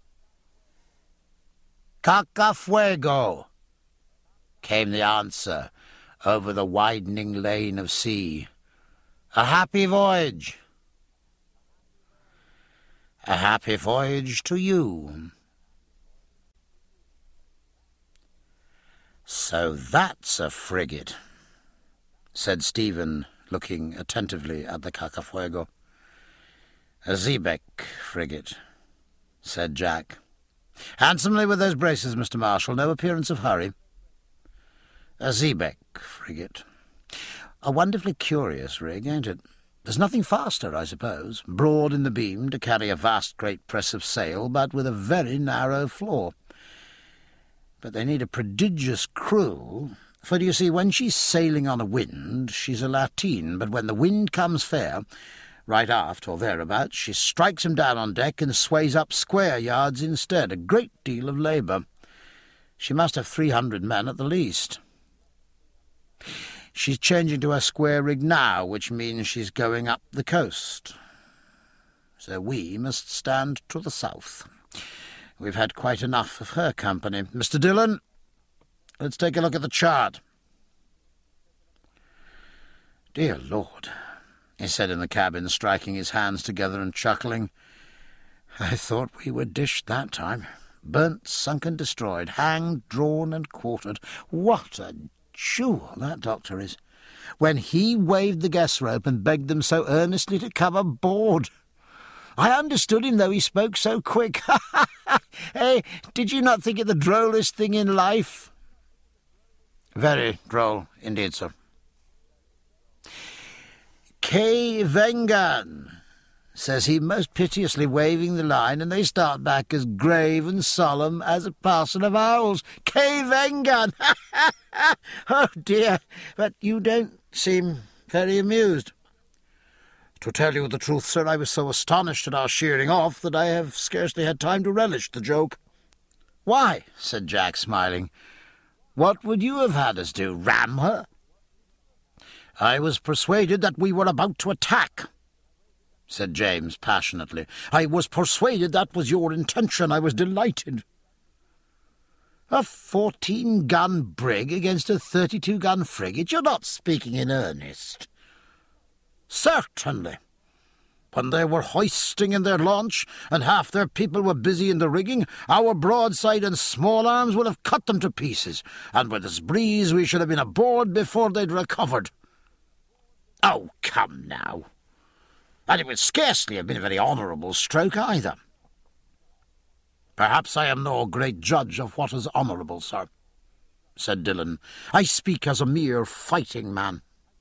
"Cacafuego," came the answer over the widening lane of sea. "A happy voyage." "A happy voyage to you." "So that's a frigate," said Stephen, looking attentively at the Cacafuego. "A xebec frigate," said Jack. "Handsomely with those braces, Mister Marshall. No appearance of hurry." "A xebec frigate. A wonderfully curious rig, ain't it? There's nothing faster, I suppose. Broad in the beam to carry a vast great press of sail, but with a very narrow floor. But they need a prodigious crew, for do you see, when she's sailing on a wind, she's a lateen, but when the wind comes fair, right aft or thereabouts, she strikes 'em down on deck and sways up square yards instead, a great deal of labour. She must have three hundred men at the least. She's changing to her square rig now, which means she's going up the coast. So we must stand to the south. We've had quite enough of her company. Mister Dillon, let's take a look at the chart." "Dear Lord," he said in the cabin, striking his hands together and chuckling. "I thought we were dished that time. Burnt, sunk and destroyed, hanged, drawn and quartered. What a jewel that doctor is! When he waved the guess rope and begged them so earnestly to come aboard. I understood him, though he spoke so quick. Ha, ha, ha! Hey, did you not think it the drollest thing in life?" "Very droll indeed, sir." "K. Vengan," says he, most piteously waving the line, and they start back as grave and solemn as a parson of owls. "K. Vengan! Ha, ha, ha! Oh, dear, but you don't seem very amused." "To tell you the truth, sir, I was so astonished at our sheering off that I have scarcely had time to relish the joke." "Why," said Jack, smiling, "what would you have had us do, ram her?" "I was persuaded that we were about to attack," said James passionately. "I was persuaded that was your intention. I was delighted." "A fourteen-gun brig against a thirty-two-gun frigate? You're not speaking in earnest." "Certainly. When they were hoisting in their launch, and half their people were busy in the rigging, our broadside and small arms would have cut them to pieces, and with this breeze we should have been aboard before they'd recovered." "Oh, come now. And it would scarcely have been a very honourable stroke either." "Perhaps I am no great judge of what is honourable, sir," said Dillon. "I speak as a mere fighting man."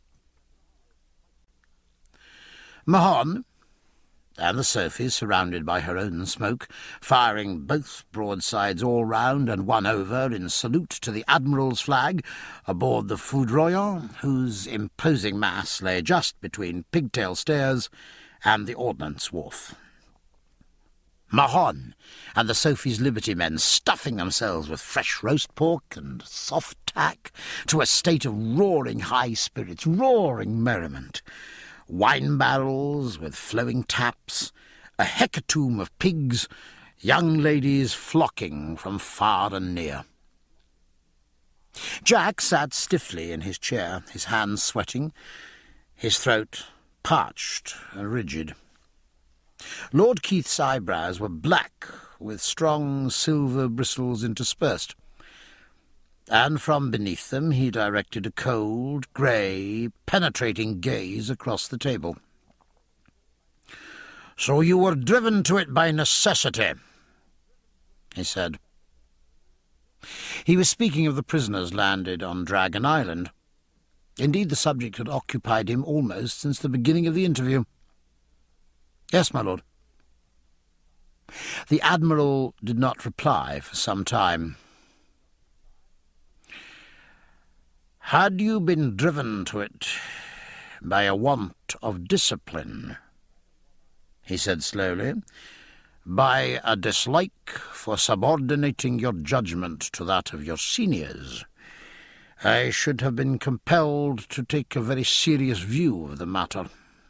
Mahon, and the Sophie, surrounded by her own smoke, firing both broadsides all round and one over in salute to the Admiral's flag, aboard the Foudroyant, whose imposing mass lay just between Pigtail Stairs and the Ordnance Wharf. Mahon and the Sophie's Liberty men stuffing themselves with fresh roast pork and soft tack to a state of roaring high spirits, roaring merriment. Wine barrels with flowing taps, a hecatomb of pigs, young ladies flocking from far and near. Jack sat stiffly in his chair, his hands sweating, his throat parched and rigid. Lord Keith's eyebrows were black, with strong silver bristles interspersed, and from beneath them he directed a cold, grey, penetrating gaze across the table. "So you were driven to it by necessity," he said. He was speaking of the prisoners landed on Dragon Island. Indeed, the subject had occupied him almost since the beginning of the interview. "Yes, my lord." The Admiral did not reply for some time. "Had you been driven to it by a want of discipline," he said slowly, "by a dislike for subordinating your judgment to that of your seniors, I should have been compelled to take a very serious view of the matter.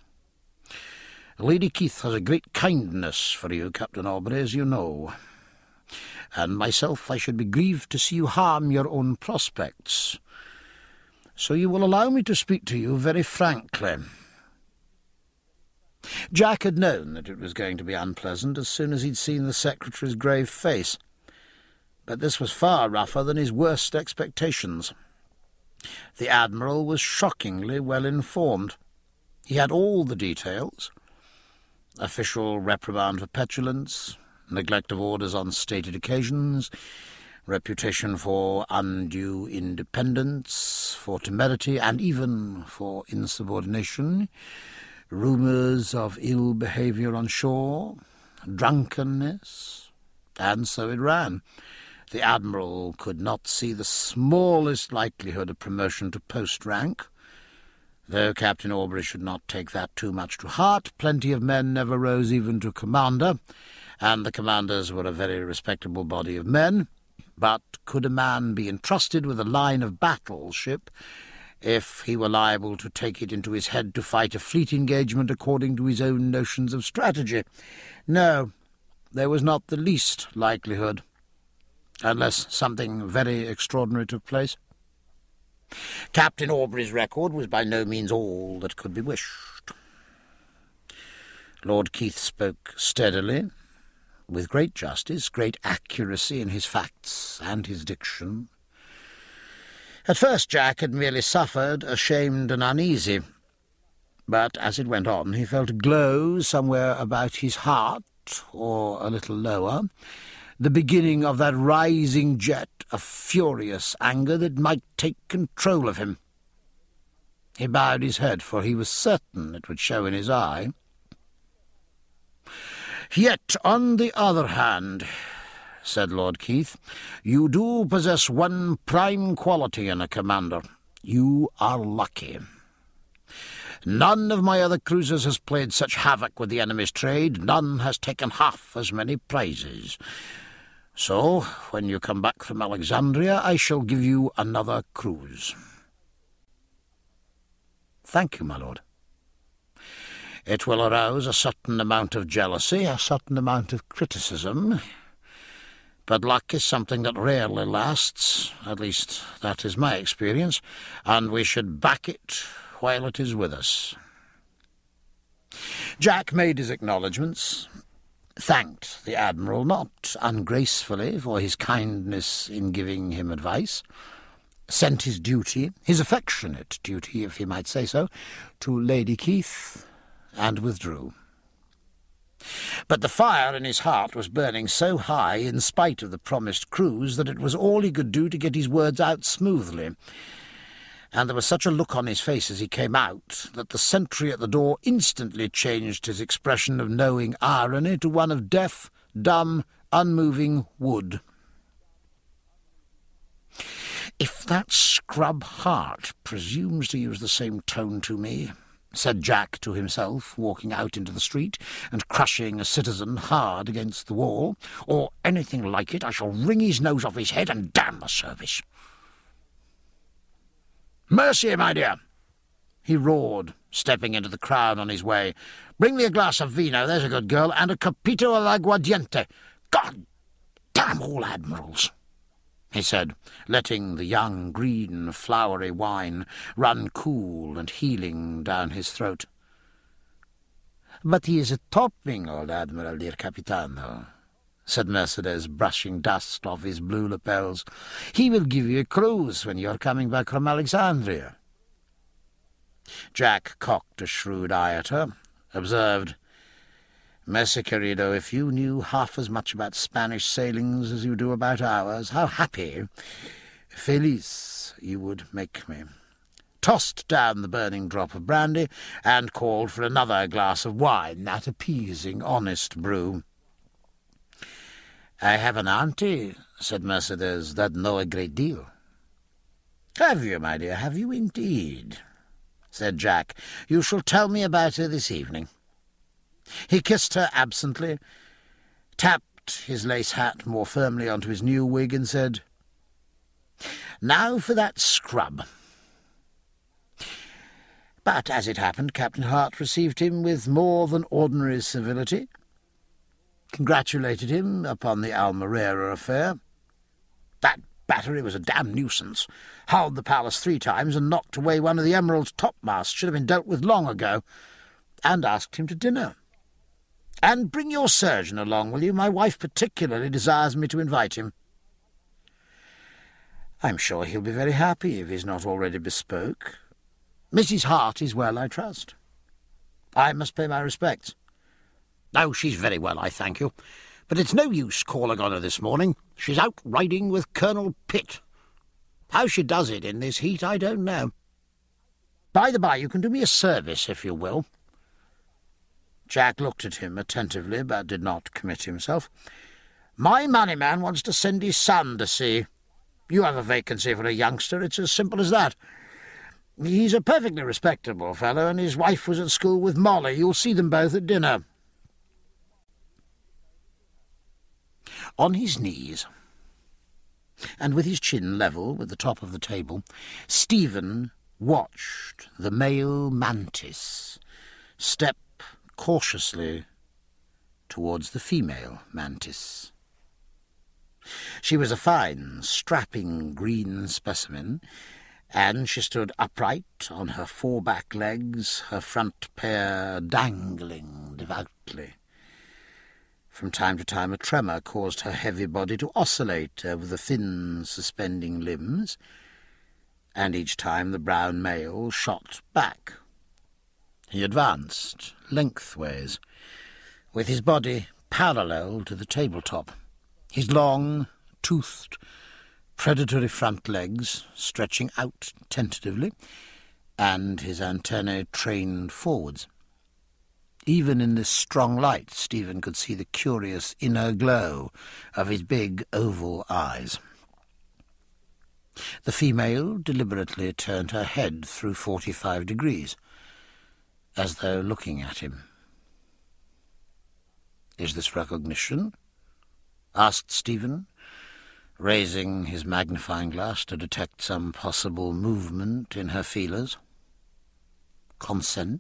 Lady Keith has a great kindness for you, Captain Aubrey, as you know, and myself I should be grieved to see you harm your own prospects. So you will allow me to speak to you very frankly." Jack had known that it was going to be unpleasant as soon as he'd seen the Secretary's grave face, but this was far rougher than his worst expectations. The Admiral was shockingly well informed. He had all the details: official reprimand for petulance, neglect of orders on stated occasions, reputation for undue independence, for temerity, and even for insubordination, rumours of ill behaviour on shore, drunkenness, and so it ran. The Admiral could not see the smallest likelihood of promotion to post-rank. Though Captain Aubrey should not take that too much to heart, plenty of men never rose even to commander, and the commanders were a very respectable body of men. But could a man be entrusted with a line of battle ship if he were liable to take it into his head to fight a fleet engagement according to his own notions of strategy? No, there was not the least likelihood, unless something very extraordinary took place. Captain Aubrey's record was by no means all that could be wished. Lord Keith spoke steadily, with great justice, great accuracy in his facts and his diction. At first Jack had merely suffered, ashamed and uneasy, but as it went on he felt a glow somewhere about his heart, or a little lower, the beginning of that rising jet of furious anger that might take control of him. He bowed his head, for he was certain it would show in his eye. "Yet, on the other hand," said Lord Keith, "you do possess one prime quality in a commander. You are lucky. None of my other cruisers has played such havoc with the enemy's trade, none has taken half as many prizes. So, when you come back from Alexandria, I shall give you another cruise." "Thank you, my lord." "It will arouse a certain amount of jealousy, a certain amount of criticism, but luck is something that rarely lasts, at least that is my experience, and we should back it while it is with us." Jack made his acknowledgments, thanked the Admiral not ungracefully for his kindness in giving him advice, sent his duty, his affectionate duty, if he might say so, to Lady Keith, and withdrew. But the fire in his heart was burning so high, in spite of the promised cruise, that it was all he could do to get his words out smoothly, and there was such a look on his face as he came out that the sentry at the door instantly changed his expression of knowing irony to one of deaf, dumb, unmoving wood. "If that scrub Hart presumes to use the same tone to me," said Jack to himself, walking out into the street and crushing a citizen hard against the wall, "or anything like it, I shall wring his nose off his head and damn the service. Mercy, my dear," he roared, stepping into the crowd on his way. "Bring me a glass of vino, there's a good girl, and a capito of aguardiente. God damn all admirals!" he said, letting the young, green, flowery wine run cool and healing down his throat. "But he is a topping old admiral, dear Capitano," said Mercedes, brushing dust off his blue lapels. "He will give you a cruise when you are coming back from Alexandria." Jack cocked a shrewd eye at her, observed, "Messer querido, if you knew half as much about Spanish sailings as you do about ours, how happy, feliz, you would make me," tossed down the burning drop of brandy, and called for another glass of wine, that appeasing, honest brew. "I have an auntie," said Mercedes, "that know a great deal." "Have you, my dear, have you indeed?" said Jack. "You shall tell me about her this evening." He kissed her absently, tapped his lace hat more firmly onto his new wig, and said, "Now for that scrub." But, as it happened, Captain Hart received him with more than ordinary civility, congratulated him upon the Almerera affair. That battery was a damned nuisance, hulled the Palace three times and knocked away one of the Emerald's topmasts, should have been dealt with long ago, and asked him to dinner. "And bring your surgeon along, will you? My wife particularly desires me to invite him." "I'm sure he'll be very happy if he's not already bespoke. Missus Hart is well, I trust?" "I must pay my respects." "Oh, she's very well, I thank you. But it's no use calling on her this morning. She's out riding with Colonel Pitt. How she does it in this heat, I don't know. By the by, you can do me a service, if you will." Jack looked at him attentively, but did not commit himself. "My money man wants to send his son to sea. You have a vacancy for a youngster. It's as simple as that. He's a perfectly respectable fellow, and his wife was at school with Molly. You'll see them both at dinner." On his knees, and with his chin level with the top of the table, Stephen watched the male mantis step cautiously towards the female mantis. She was a fine, strapping green specimen, and she stood upright on her four back legs, her front pair dangling devoutly. From time to time a tremor caused her heavy body to oscillate over the thin, suspending limbs, and each time the brown male shot back. He advanced lengthways, with his body parallel to the tabletop, his long, toothed, predatory front legs stretching out tentatively, and his antennae trained forwards. Even in this strong light, Stephen could see the curious inner glow of his big oval eyes. The female deliberately turned her head through forty-five degrees, as though looking at him. "Is this recognition?" asked Stephen, raising his magnifying glass to detect some possible movement in her feelers. "Consent?"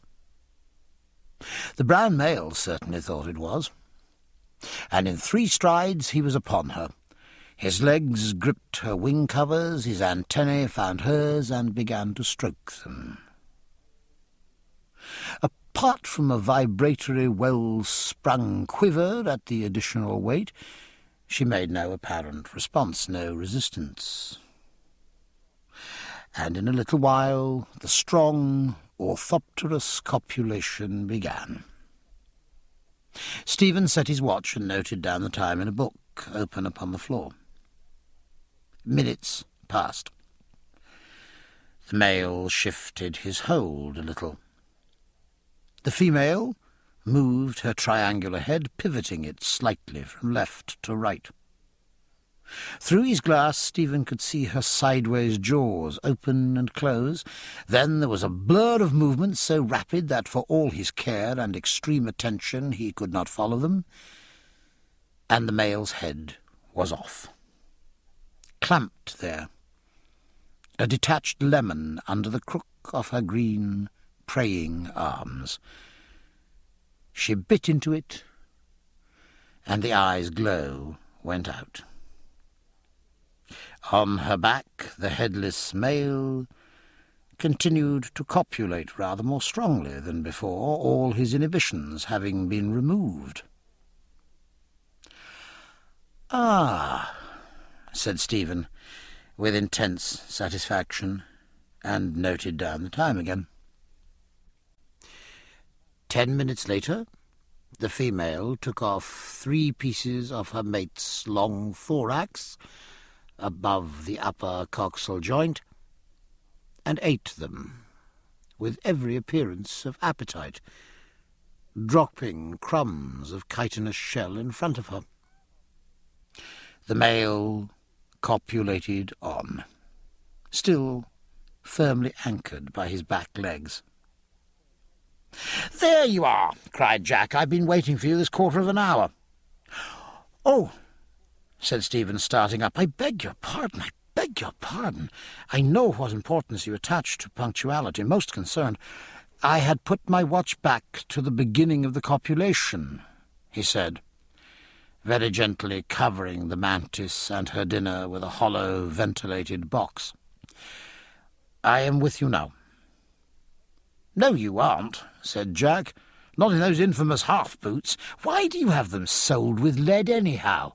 The brown male certainly thought it was, and in three strides he was upon her. His legs gripped her wing covers, his antennae found hers, and began to stroke them. Apart from a vibratory, well-sprung quiver at the additional weight, she made no apparent response, no resistance. And in a little while the strong, orthopterous copulation began. Stephen set his watch and noted down the time in a book open upon the floor. Minutes passed. The male shifted his hold a little. The female moved her triangular head, pivoting it slightly from left to right. Through his glass, Stephen could see her sideways jaws open and close. Then there was a blur of movements so rapid that for all his care and extreme attention he could not follow them, and the male's head was off. Clamped there, a detached lemon under the crook of her green, praying arms. She bit into it, and the eye's glow went out. On her back, the headless male continued to copulate rather more strongly than before, all his inhibitions having been removed. "Ah," said Stephen, with intense satisfaction, and noted down the time again. Ten minutes later, the female took off three pieces of her mate's long thorax above the upper coxal joint, and ate them with every appearance of appetite, dropping crumbs of chitinous shell in front of her. The male copulated on, still firmly anchored by his back legs. "There you are!" cried Jack. "I've been waiting for you this quarter of an hour." "Oh," said Stephen, starting up, "I beg your pardon, I beg your pardon. I know what importance you attach to punctuality, most concerned. I had put my watch back to the beginning of the copulation," he said, very gently covering the mantis and her dinner with a hollow, ventilated box. "I am with you now." "No, you aren't," said Jack. "Not in those infamous half-boots. Why do you have them soled with lead anyhow?"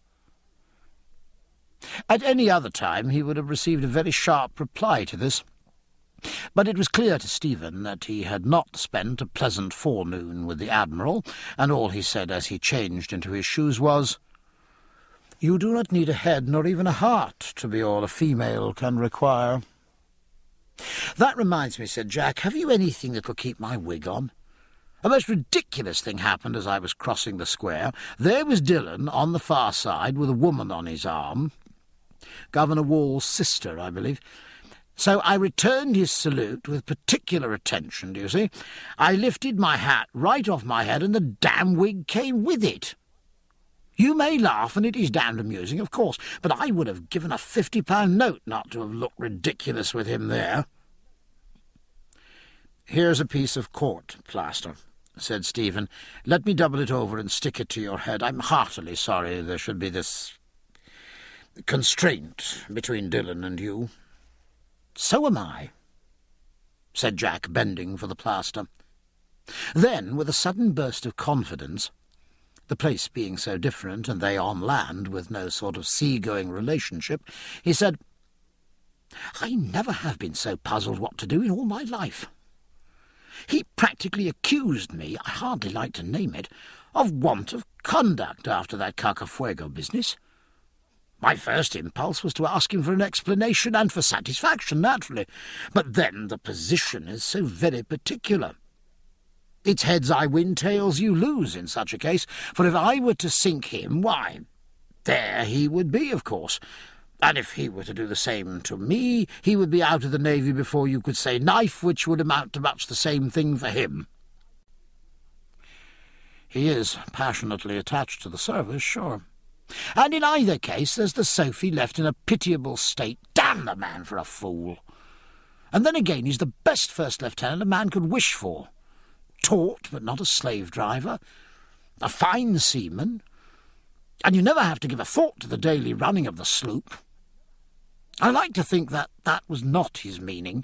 At any other time he would have received a very sharp reply to this, but it was clear to Stephen that he had not spent a pleasant forenoon with the Admiral, and all he said as he changed into his shoes was, "You do not need a head nor even a heart to be all a female can require." "That reminds me," said Jack, "have you anything that will keep my wig on? A most ridiculous thing happened as I was crossing the square. There was Dillon on the far side with a woman on his arm, Governor Wall's sister, I believe. So I returned his salute with particular attention, do you see? I lifted my hat right off my head, and the damn wig came with it. You may laugh, and it is damned amusing, of course, but I would have given a fifty-pound note not to have looked ridiculous with him there." "Here's a piece of court plaster," said Stephen. "Let me double it over and stick it to your head. I'm heartily sorry there should be this constraint between Dillon and you." "So am I," said Jack, bending for the plaster. Then, with a sudden burst of confidence, the place being so different and they on land with no sort of sea-going relationship, he said, "I never have been so puzzled what to do in all my life. He practically accused me, I hardly like to name it, of want of conduct after that Cacafuego business. My first impulse was to ask him for an explanation, and for satisfaction, naturally. But then the position is so very particular. It's heads I win, tails you lose in such a case, for if I were to sink him, why, there he would be, of course. And if he were to do the same to me, he would be out of the Navy before you could say knife, which would amount to much the same thing for him. He is passionately attached to the service, sure. And in either case there's the Sophie left in a pitiable state. Damn the man for a fool! And then again he's the best first lieutenant a man could wish for. Taught, but not a slave driver. A fine seaman. And you never have to give a thought to the daily running of the sloop. I like to think that that was not his meaning.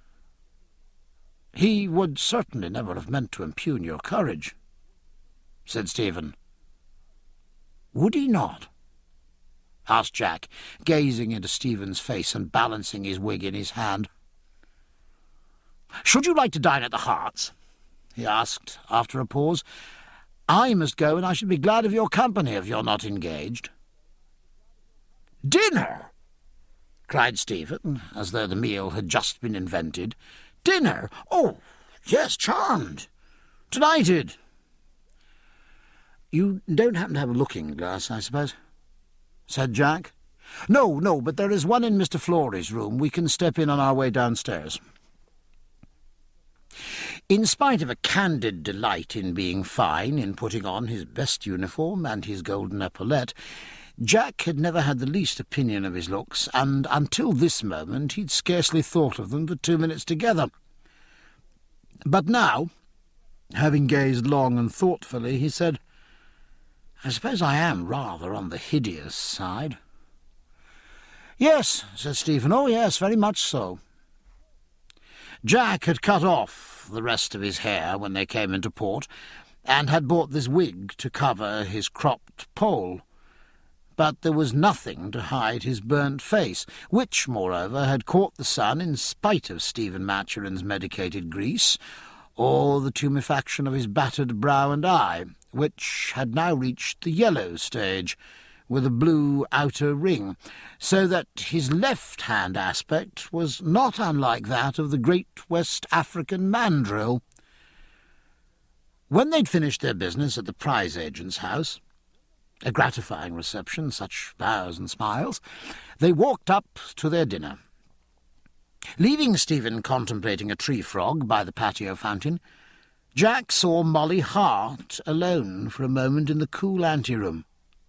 He would certainly never have meant to impugn your courage," said Stephen. "Would he not?" asked Jack, gazing into Stephen's face and balancing his wig in his hand. "Should you like to dine at the Harts?" he asked, after a pause. "I must go, and I should be glad of your company if you're not engaged." "Dinner!" cried Stephen, as though the meal had just been invented. "Dinner? Oh, yes, charmed. Delighted." "You don't happen to have a looking-glass, I suppose?" said Jack. "No, no, but there is one in Mister Florey's room. We can step in on our way downstairs." In spite of a candid delight in being fine, in putting on his best uniform and his golden epaulette, Jack had never had the least opinion of his looks, and until this moment he'd scarcely thought of them for two minutes together. But now, having gazed long and thoughtfully, he said, "I suppose I am rather on the hideous side." "Yes," said Stephen. "Oh, yes, very much so." Jack had cut off the rest of his hair when they came into port, and had bought this wig to cover his cropped poll. But there was nothing to hide his burnt face, which, moreover, had caught the sun in spite of Stephen Maturin's medicated grease, or the tumefaction of his battered brow and eye, which had now reached the yellow stage, with a blue outer ring, so that his left-hand aspect was not unlike that of the great West African mandrill. When they'd finished their business at the prize agent's house, a gratifying reception, such bows and smiles, they walked up to their dinner. Leaving Stephen contemplating a tree-frog by the patio fountain, Jack saw Molly Hart alone for a moment in the cool anteroom.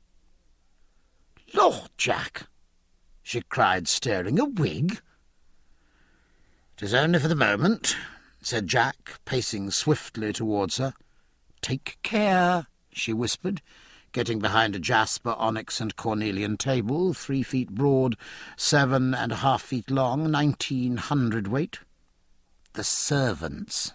"Lord, Jack!" she cried, staring. "A wig?" "'Tis only for the moment," said Jack, pacing swiftly towards her. "Take care," she whispered, getting behind a jasper, onyx and cornelian table, three feet broad, seven and a half feet long, nineteen hundredweight. "The servants."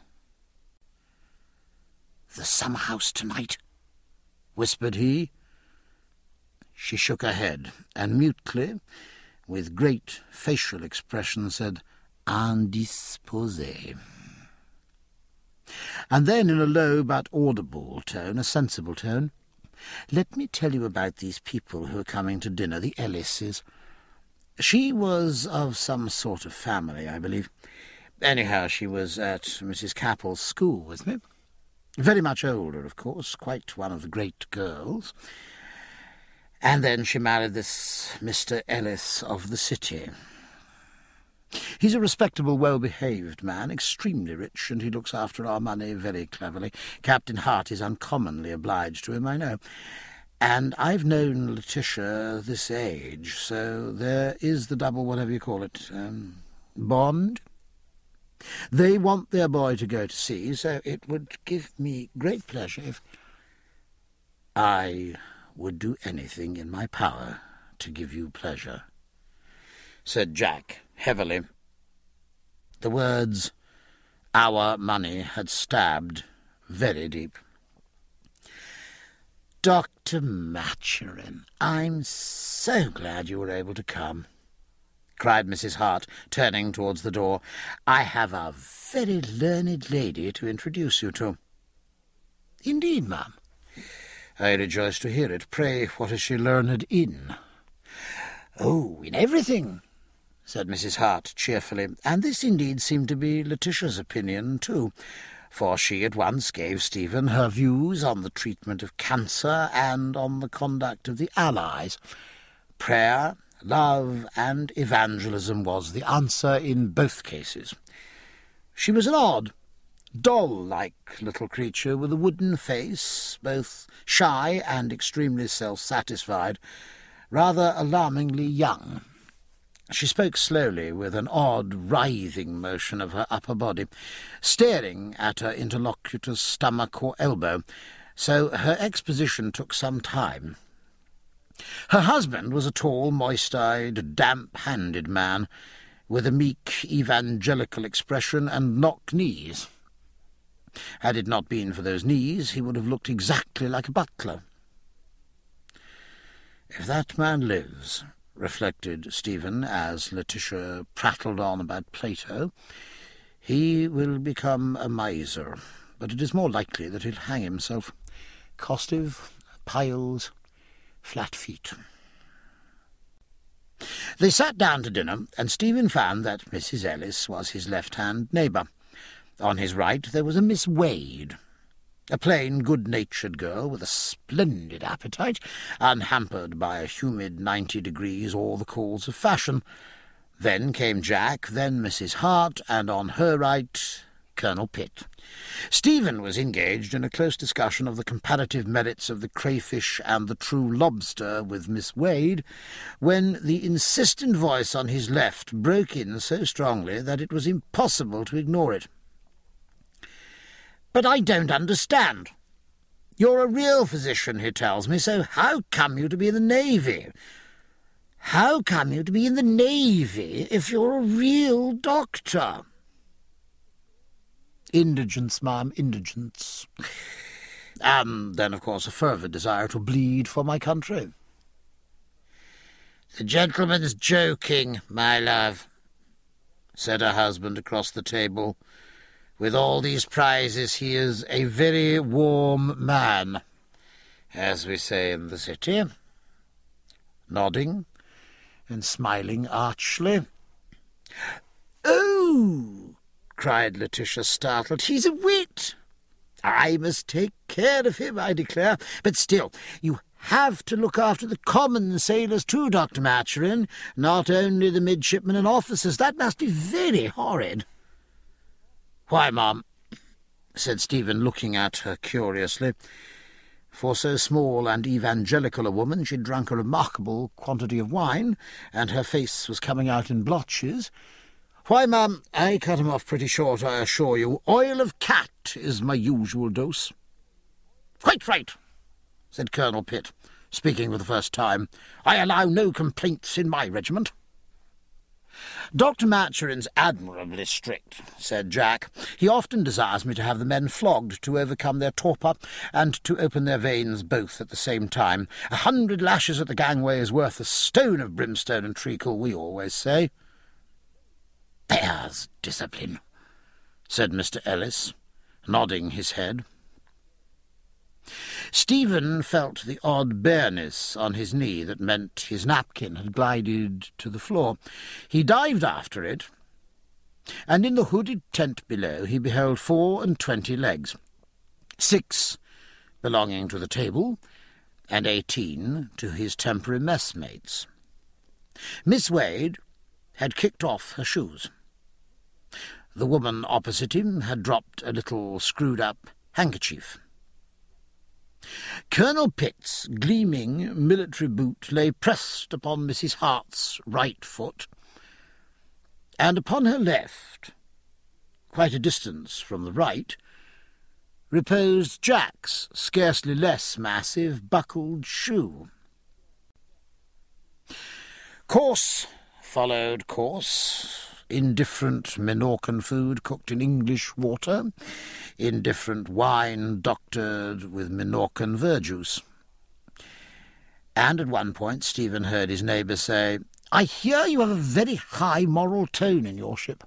"The summer-house tonight?" whispered he. She shook her head, and mutely, with great facial expression, said, "Indisposé." And then, in a low but audible tone, a sensible tone, "Let me tell you about these people who are coming to dinner, the Ellises. She was of some sort of family, I believe. Anyhow, she was at Missus Capple's school with me. Very much older, of course, quite one of the great girls. And then she married this Mister Ellis of the city. He's a respectable, well-behaved man, extremely rich, and he looks after our money very cleverly. Captain Hart is uncommonly obliged to him, I know. And I've known Letitia this age, so there is the double whatever you call it, um, bond. They want their boy to go to sea, so it would give me great pleasure if I would do anything in my power to give you pleasure," said Jack heavily. The words, "our money," had stabbed very deep. "Doctor Maturin, I'm so glad you were able to come," cried Missus Hart, turning towards the door. "I have a very learned lady to introduce you to." "Indeed, ma'am." "I rejoice to hear it. Pray, what is she learned in?" "Oh, in everything," said Missus Hart cheerfully, and this indeed seemed to be Letitia's opinion too, for she at once gave Stephen her views on the treatment of cancer and on the conduct of the Allies. Prayer, love, and evangelism was the answer in both cases. She was an odd, doll-like little creature with a wooden face, both shy and extremely self-satisfied, rather alarmingly young. She spoke slowly, with an odd writhing motion of her upper body, staring at her interlocutor's stomach or elbow, so her exposition took some time. Her husband was a tall, moist-eyed, damp-handed man, with a meek, evangelical expression and knock knees. Had it not been for those knees, he would have looked exactly like a butler. "If that man lives," reflected Stephen, as Letitia prattled on about Plato, "he will become a miser, but it is more likely that he'll hang himself. Costive, piles, flat feet." They sat down to dinner, and Stephen found that Missus Ellis was his left-hand neighbour. On his right there was a Miss Wade, a plain, good-natured girl with a splendid appetite, unhampered by a humid ninety degrees or the calls of fashion. Then came Jack, then Missus Hart, and on her right, Colonel Pitt. Stephen was engaged in a close discussion of the comparative merits of the crayfish and the true lobster with Miss Wade, when the insistent voice on his left broke in so strongly that it was impossible to ignore it. "But I don't understand. You're a real physician, he tells me, so how come you to be in the Navy? How come you to be in the Navy if you're a real doctor? Indigence, ma'am, indigence. And then, of course, a fervid desire to bleed for my country. The gentleman's joking, my love, said her husband across the table. With all these prizes, he is a very warm man, as we say in the city. Nodding and smiling archly. "Oh!" cried Letitia, startled. "He's a wit. I must take care of him, I declare. But still, you have to look after the common sailors too, Doctor Maturin, not only the midshipmen and officers. That must be very horrid." "Why, ma'am," said Stephen, looking at her curiously. For so small and evangelical a woman, she'd drunk a remarkable quantity of wine, and her face was coming out in blotches. "Why, ma'am, I cut him off pretty short, I assure you. Oil of cat is my usual dose." "Quite right," said Colonel Pitt, speaking for the first time. "I allow no complaints in my regiment." "Doctor Maturin's admirably strict," said Jack. "He often desires me to have the men flogged to overcome their torpor and to open their veins both at the same time. A hundred lashes at the gangway is worth a stone of brimstone and treacle, we always say." "There's discipline," said Mister Ellis, nodding his head. Stephen felt the odd bareness on his knee that meant his napkin had glided to the floor. He dived after it, and in the hooded tent below he beheld four and twenty legs, six belonging to the table, and eighteen to his temporary messmates. Miss Wade had kicked off her shoes. The woman opposite him had dropped a little screwed-up handkerchief. Colonel Pitt's gleaming military boot lay pressed upon Missus Hart's right foot, and upon her left, quite a distance from the right, reposed Jack's scarcely less massive buckled shoe. Course followed course. Indifferent Minorcan food cooked in English water, indifferent wine doctored with Minorcan verjuice. And at one point Stephen heard his neighbour say, "I hear you have a very high moral tone in your ship."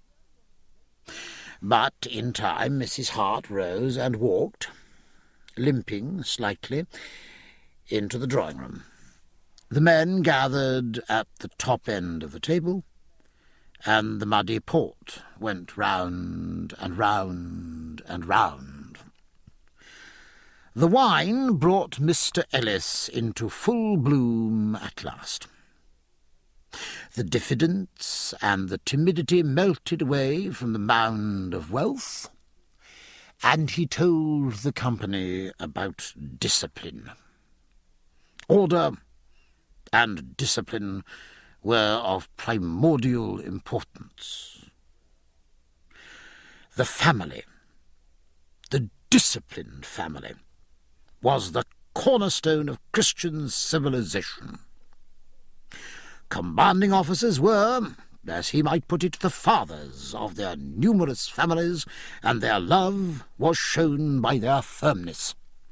But in time Missus Hart rose and walked, limping slightly, into the drawing-room. The men gathered at the top end of the table, and the muddy port went round and round and round. The wine brought Mister Ellis into full bloom at last. The diffidence and the timidity melted away from the mound of wealth, and he told the company about discipline. Order and discipline were of primordial importance. The family, the disciplined family, was the cornerstone of Christian civilization. Commanding officers were, as he might put it, the fathers of their numerous families, and their love was shown by their firmness.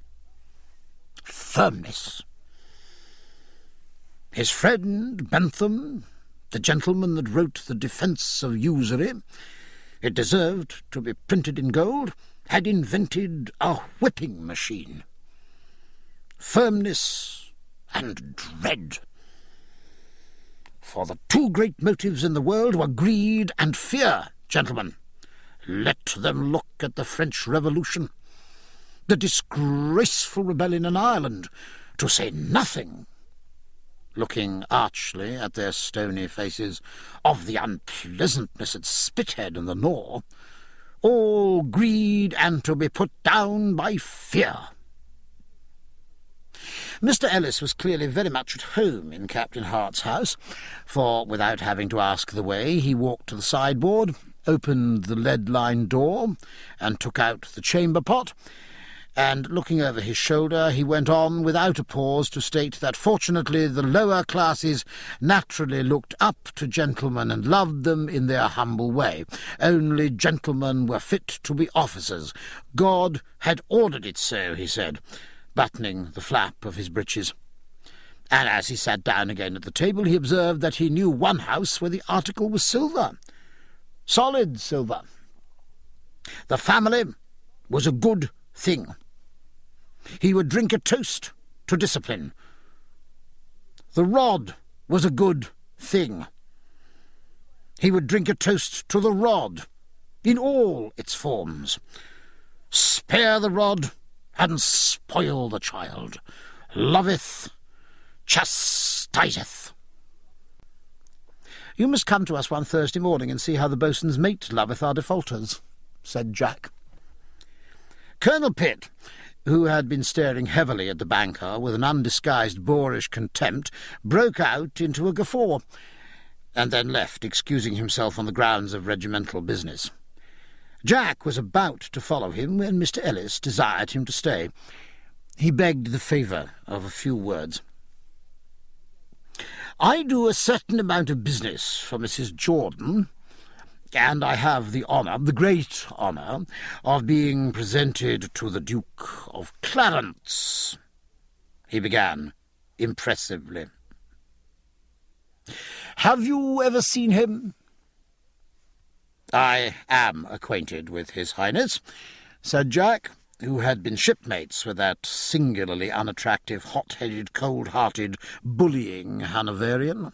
Firmness. His friend Bentham, the gentleman that wrote the Defence of Usury, it deserved to be printed in gold, had invented a whipping machine. Firmness and dread. For the two great motives in the world were greed and fear, gentlemen. Let them look at the French Revolution, the disgraceful rebellion in Ireland, to say nothing, looking archly at their stony faces, of the unpleasantness at Spithead and the Nore, all greed and to be put down by fear. Mister Ellis was clearly very much at home in Captain Hart's house, for, without having to ask the way, he walked to the sideboard, opened the lead-lined door, and took out the chamber pot, and looking over his shoulder he went on without a pause to state that fortunately the lower classes naturally looked up to gentlemen and loved them in their humble way. Only gentlemen were fit to be officers. God had ordered it so, he said, buttoning the flap of his breeches. And as he sat down again at the table he observed that he knew one house where the article was silver. Solid silver. The family was a good thing. He would drink a toast to discipline. The rod was a good thing. He would drink a toast to the rod in all its forms. Spare the rod and spoil the child. Loveth, chastiseth. You must come to us one Thursday morning and see how the boatswain's mate loveth our defaulters, said Jack. Colonel Pitt, who had been staring heavily at the banker with an undisguised boorish contempt, broke out into a guffaw, and then left, excusing himself on the grounds of regimental business. Jack was about to follow him when Mister Ellis desired him to stay. He begged the favour of a few words. I do a certain amount of business for Missus Jordan, and I have the honour, the great honour, of being presented to the Duke of Clarence, he began impressively. Have you ever seen him? I am acquainted with His Highness, said Jack, who had been shipmates with that singularly unattractive, hot-headed, cold-hearted, bullying Hanoverian.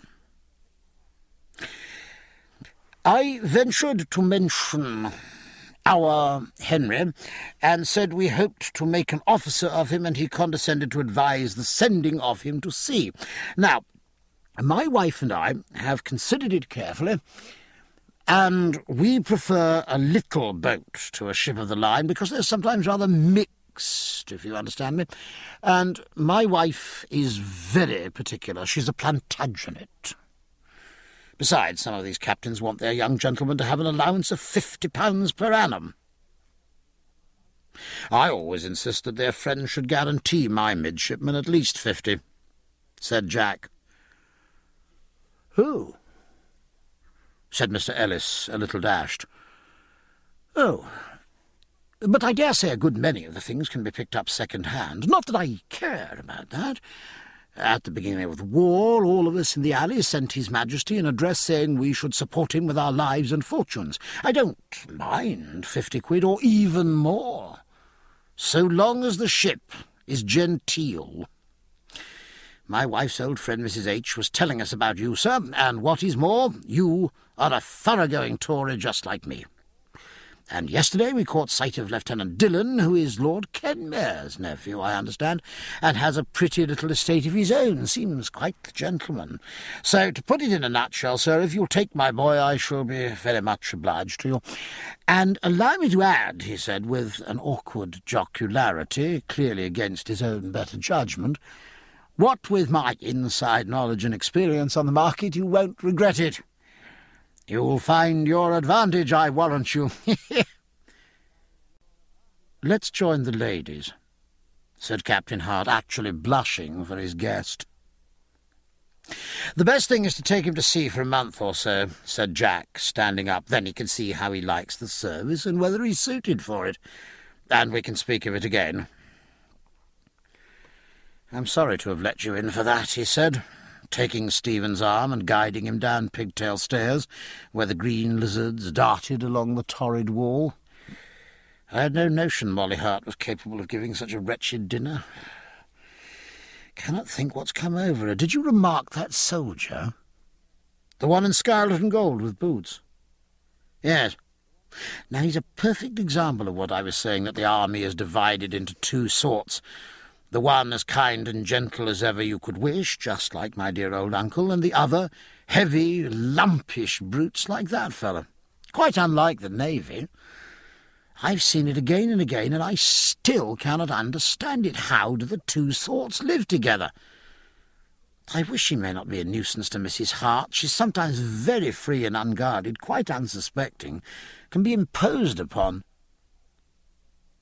I ventured to mention our Henry, and said we hoped to make an officer of him, and he condescended to advise the sending of him to sea. Now, my wife and I have considered it carefully, and we prefer a little boat to a ship of the line, because they're sometimes rather mixed, if you understand me. And my wife is very particular. She's a Plantagenet. Besides, some of these captains want their young gentlemen to have an allowance of fifty pounds per annum. I always insist that their friends should guarantee my midshipmen at least fifty, said Jack. Who? Said Mister Ellis, a little dashed. Oh, but I dare say a good many of the things can be picked up second-hand. Not that I care about that. At the beginning of the war, all of us in the alley sent His Majesty an address saying we should support him with our lives and fortunes. I don't mind fifty quid, or even more, so long as the ship is genteel. My wife's old friend Missus H. was telling us about you, sir, and what is more, you are a thoroughgoing Tory just like me. And yesterday we caught sight of Lieutenant Dillon, who is Lord Kenmare's nephew, I understand, and has a pretty little estate of his own. Seems quite the gentleman. So, to put it in a nutshell, sir, if you'll take my boy, I shall be very much obliged to you. And allow me to add, he said, with an awkward jocularity, clearly against his own better judgment, what with my inside knowledge and experience on the market, you won't regret it. You'll find your advantage, I warrant you. Let's join the ladies, said Captain Hart, actually blushing for his guest. The best thing is to take him to sea for a month or so, said Jack, standing up. Then he can see how he likes the service and whether he's suited for it. And we can speak of it again. I'm sorry to have let you in for that, he said, taking Stephen's arm and guiding him down Pigtail Stairs, where the green lizards darted along the torrid wall. I had no notion Molly Hart was capable of giving such a wretched dinner. Cannot think what's come over her. Did you remark that soldier? The one in scarlet and gold with boots? Yes. Now he's a perfect example of what I was saying, that the army is divided into two sorts. The one as kind and gentle as ever you could wish, just like my dear old uncle, and the other heavy, lumpish brutes like that fellow. Quite unlike the Navy. I've seen it again and again, and I still cannot understand it. How do the two sorts live together? I wish she may not be a nuisance to Missus Hart. She's sometimes very free and unguarded, quite unsuspecting, can be imposed upon.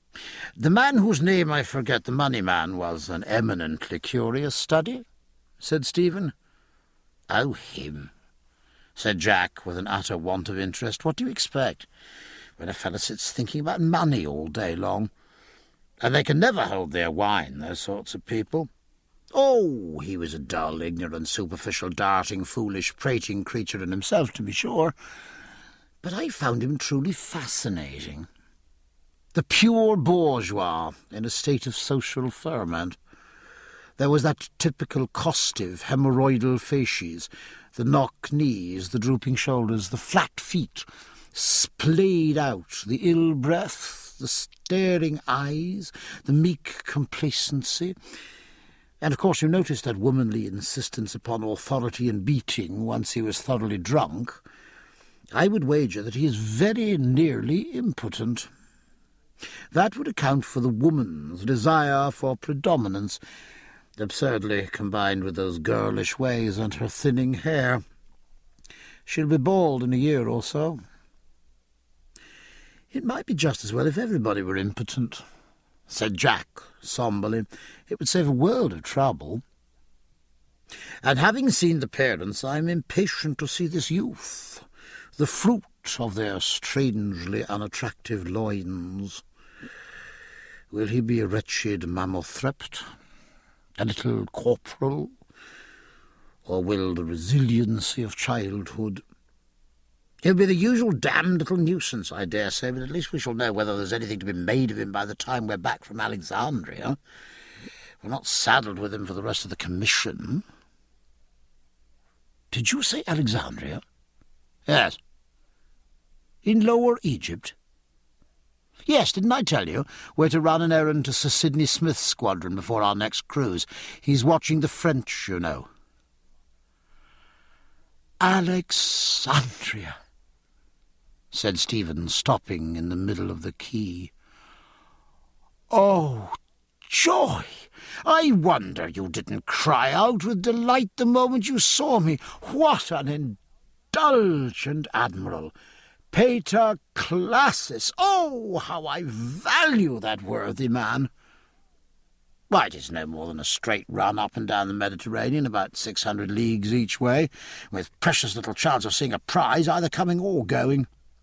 The man whose name I forget, the money man, was an eminently curious study, said Stephen. Oh, him, said Jack, with an utter want of interest. What do you expect, when a fellow sits thinking about money all day long? And they can never hold their wine, those sorts of people. Oh, he was a dull, ignorant, superficial, darting, foolish, prating creature in himself, to be sure, but I found him truly fascinating. The pure bourgeois in a state of social ferment. There was that typical costive, hemorrhoidal facies, the knock knees, the drooping shoulders, the flat feet, splayed out, the ill breath, the staring eyes, the meek complacency. And, of course, you noticed that womanly insistence upon authority and beating once he was thoroughly drunk. I would wager that he is very nearly impotent. That would account for the woman's desire for predominance, absurdly combined with those girlish ways and her thinning hair. She'll be bald in a year or so. It might be just as well if everybody were impotent, said Jack sombrely. It would save a world of trouble. And having seen the parents, I am impatient to see this youth, the fruit of their strangely unattractive loins. Will he be a wretched mammothrept, a little corporal, or will the resiliency of childhood? He'll be the usual damned little nuisance, I dare say, but at least we shall know whether there's anything to be made of him by the time we're back from Alexandria. We're not saddled with him for the rest of the commission. Did you say Alexandria? Yes. In Lower Egypt? Yes, didn't I tell you? We're to run an errand to Sir Sidney Smith's squadron before our next cruise. He's watching the French, you know. Alexandria, said Stephen, stopping in the middle of the quay. Oh, joy! I wonder you didn't cry out with delight the moment you saw me. What an indulgent admiral! Pater classis! Oh, how I value that worthy man! Why, it is no more than a straight run up and down the Mediterranean, about six hundred leagues each way, with precious little chance of seeing a prize either coming or going.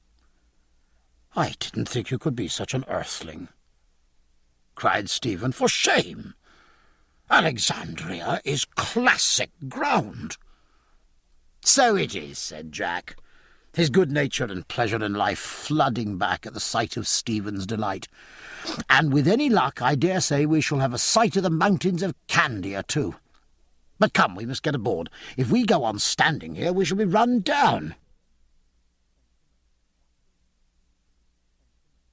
I didn't think you could be such an earthling, cried Stephen. For shame! Alexandria is classic ground. So it is, said Jack, his good nature and pleasure in life flooding back at the sight of Stephen's delight. And with any luck, I dare say we shall have a sight of the mountains of Candia, too. But come, we must get aboard. If we go on standing here, we shall be run down.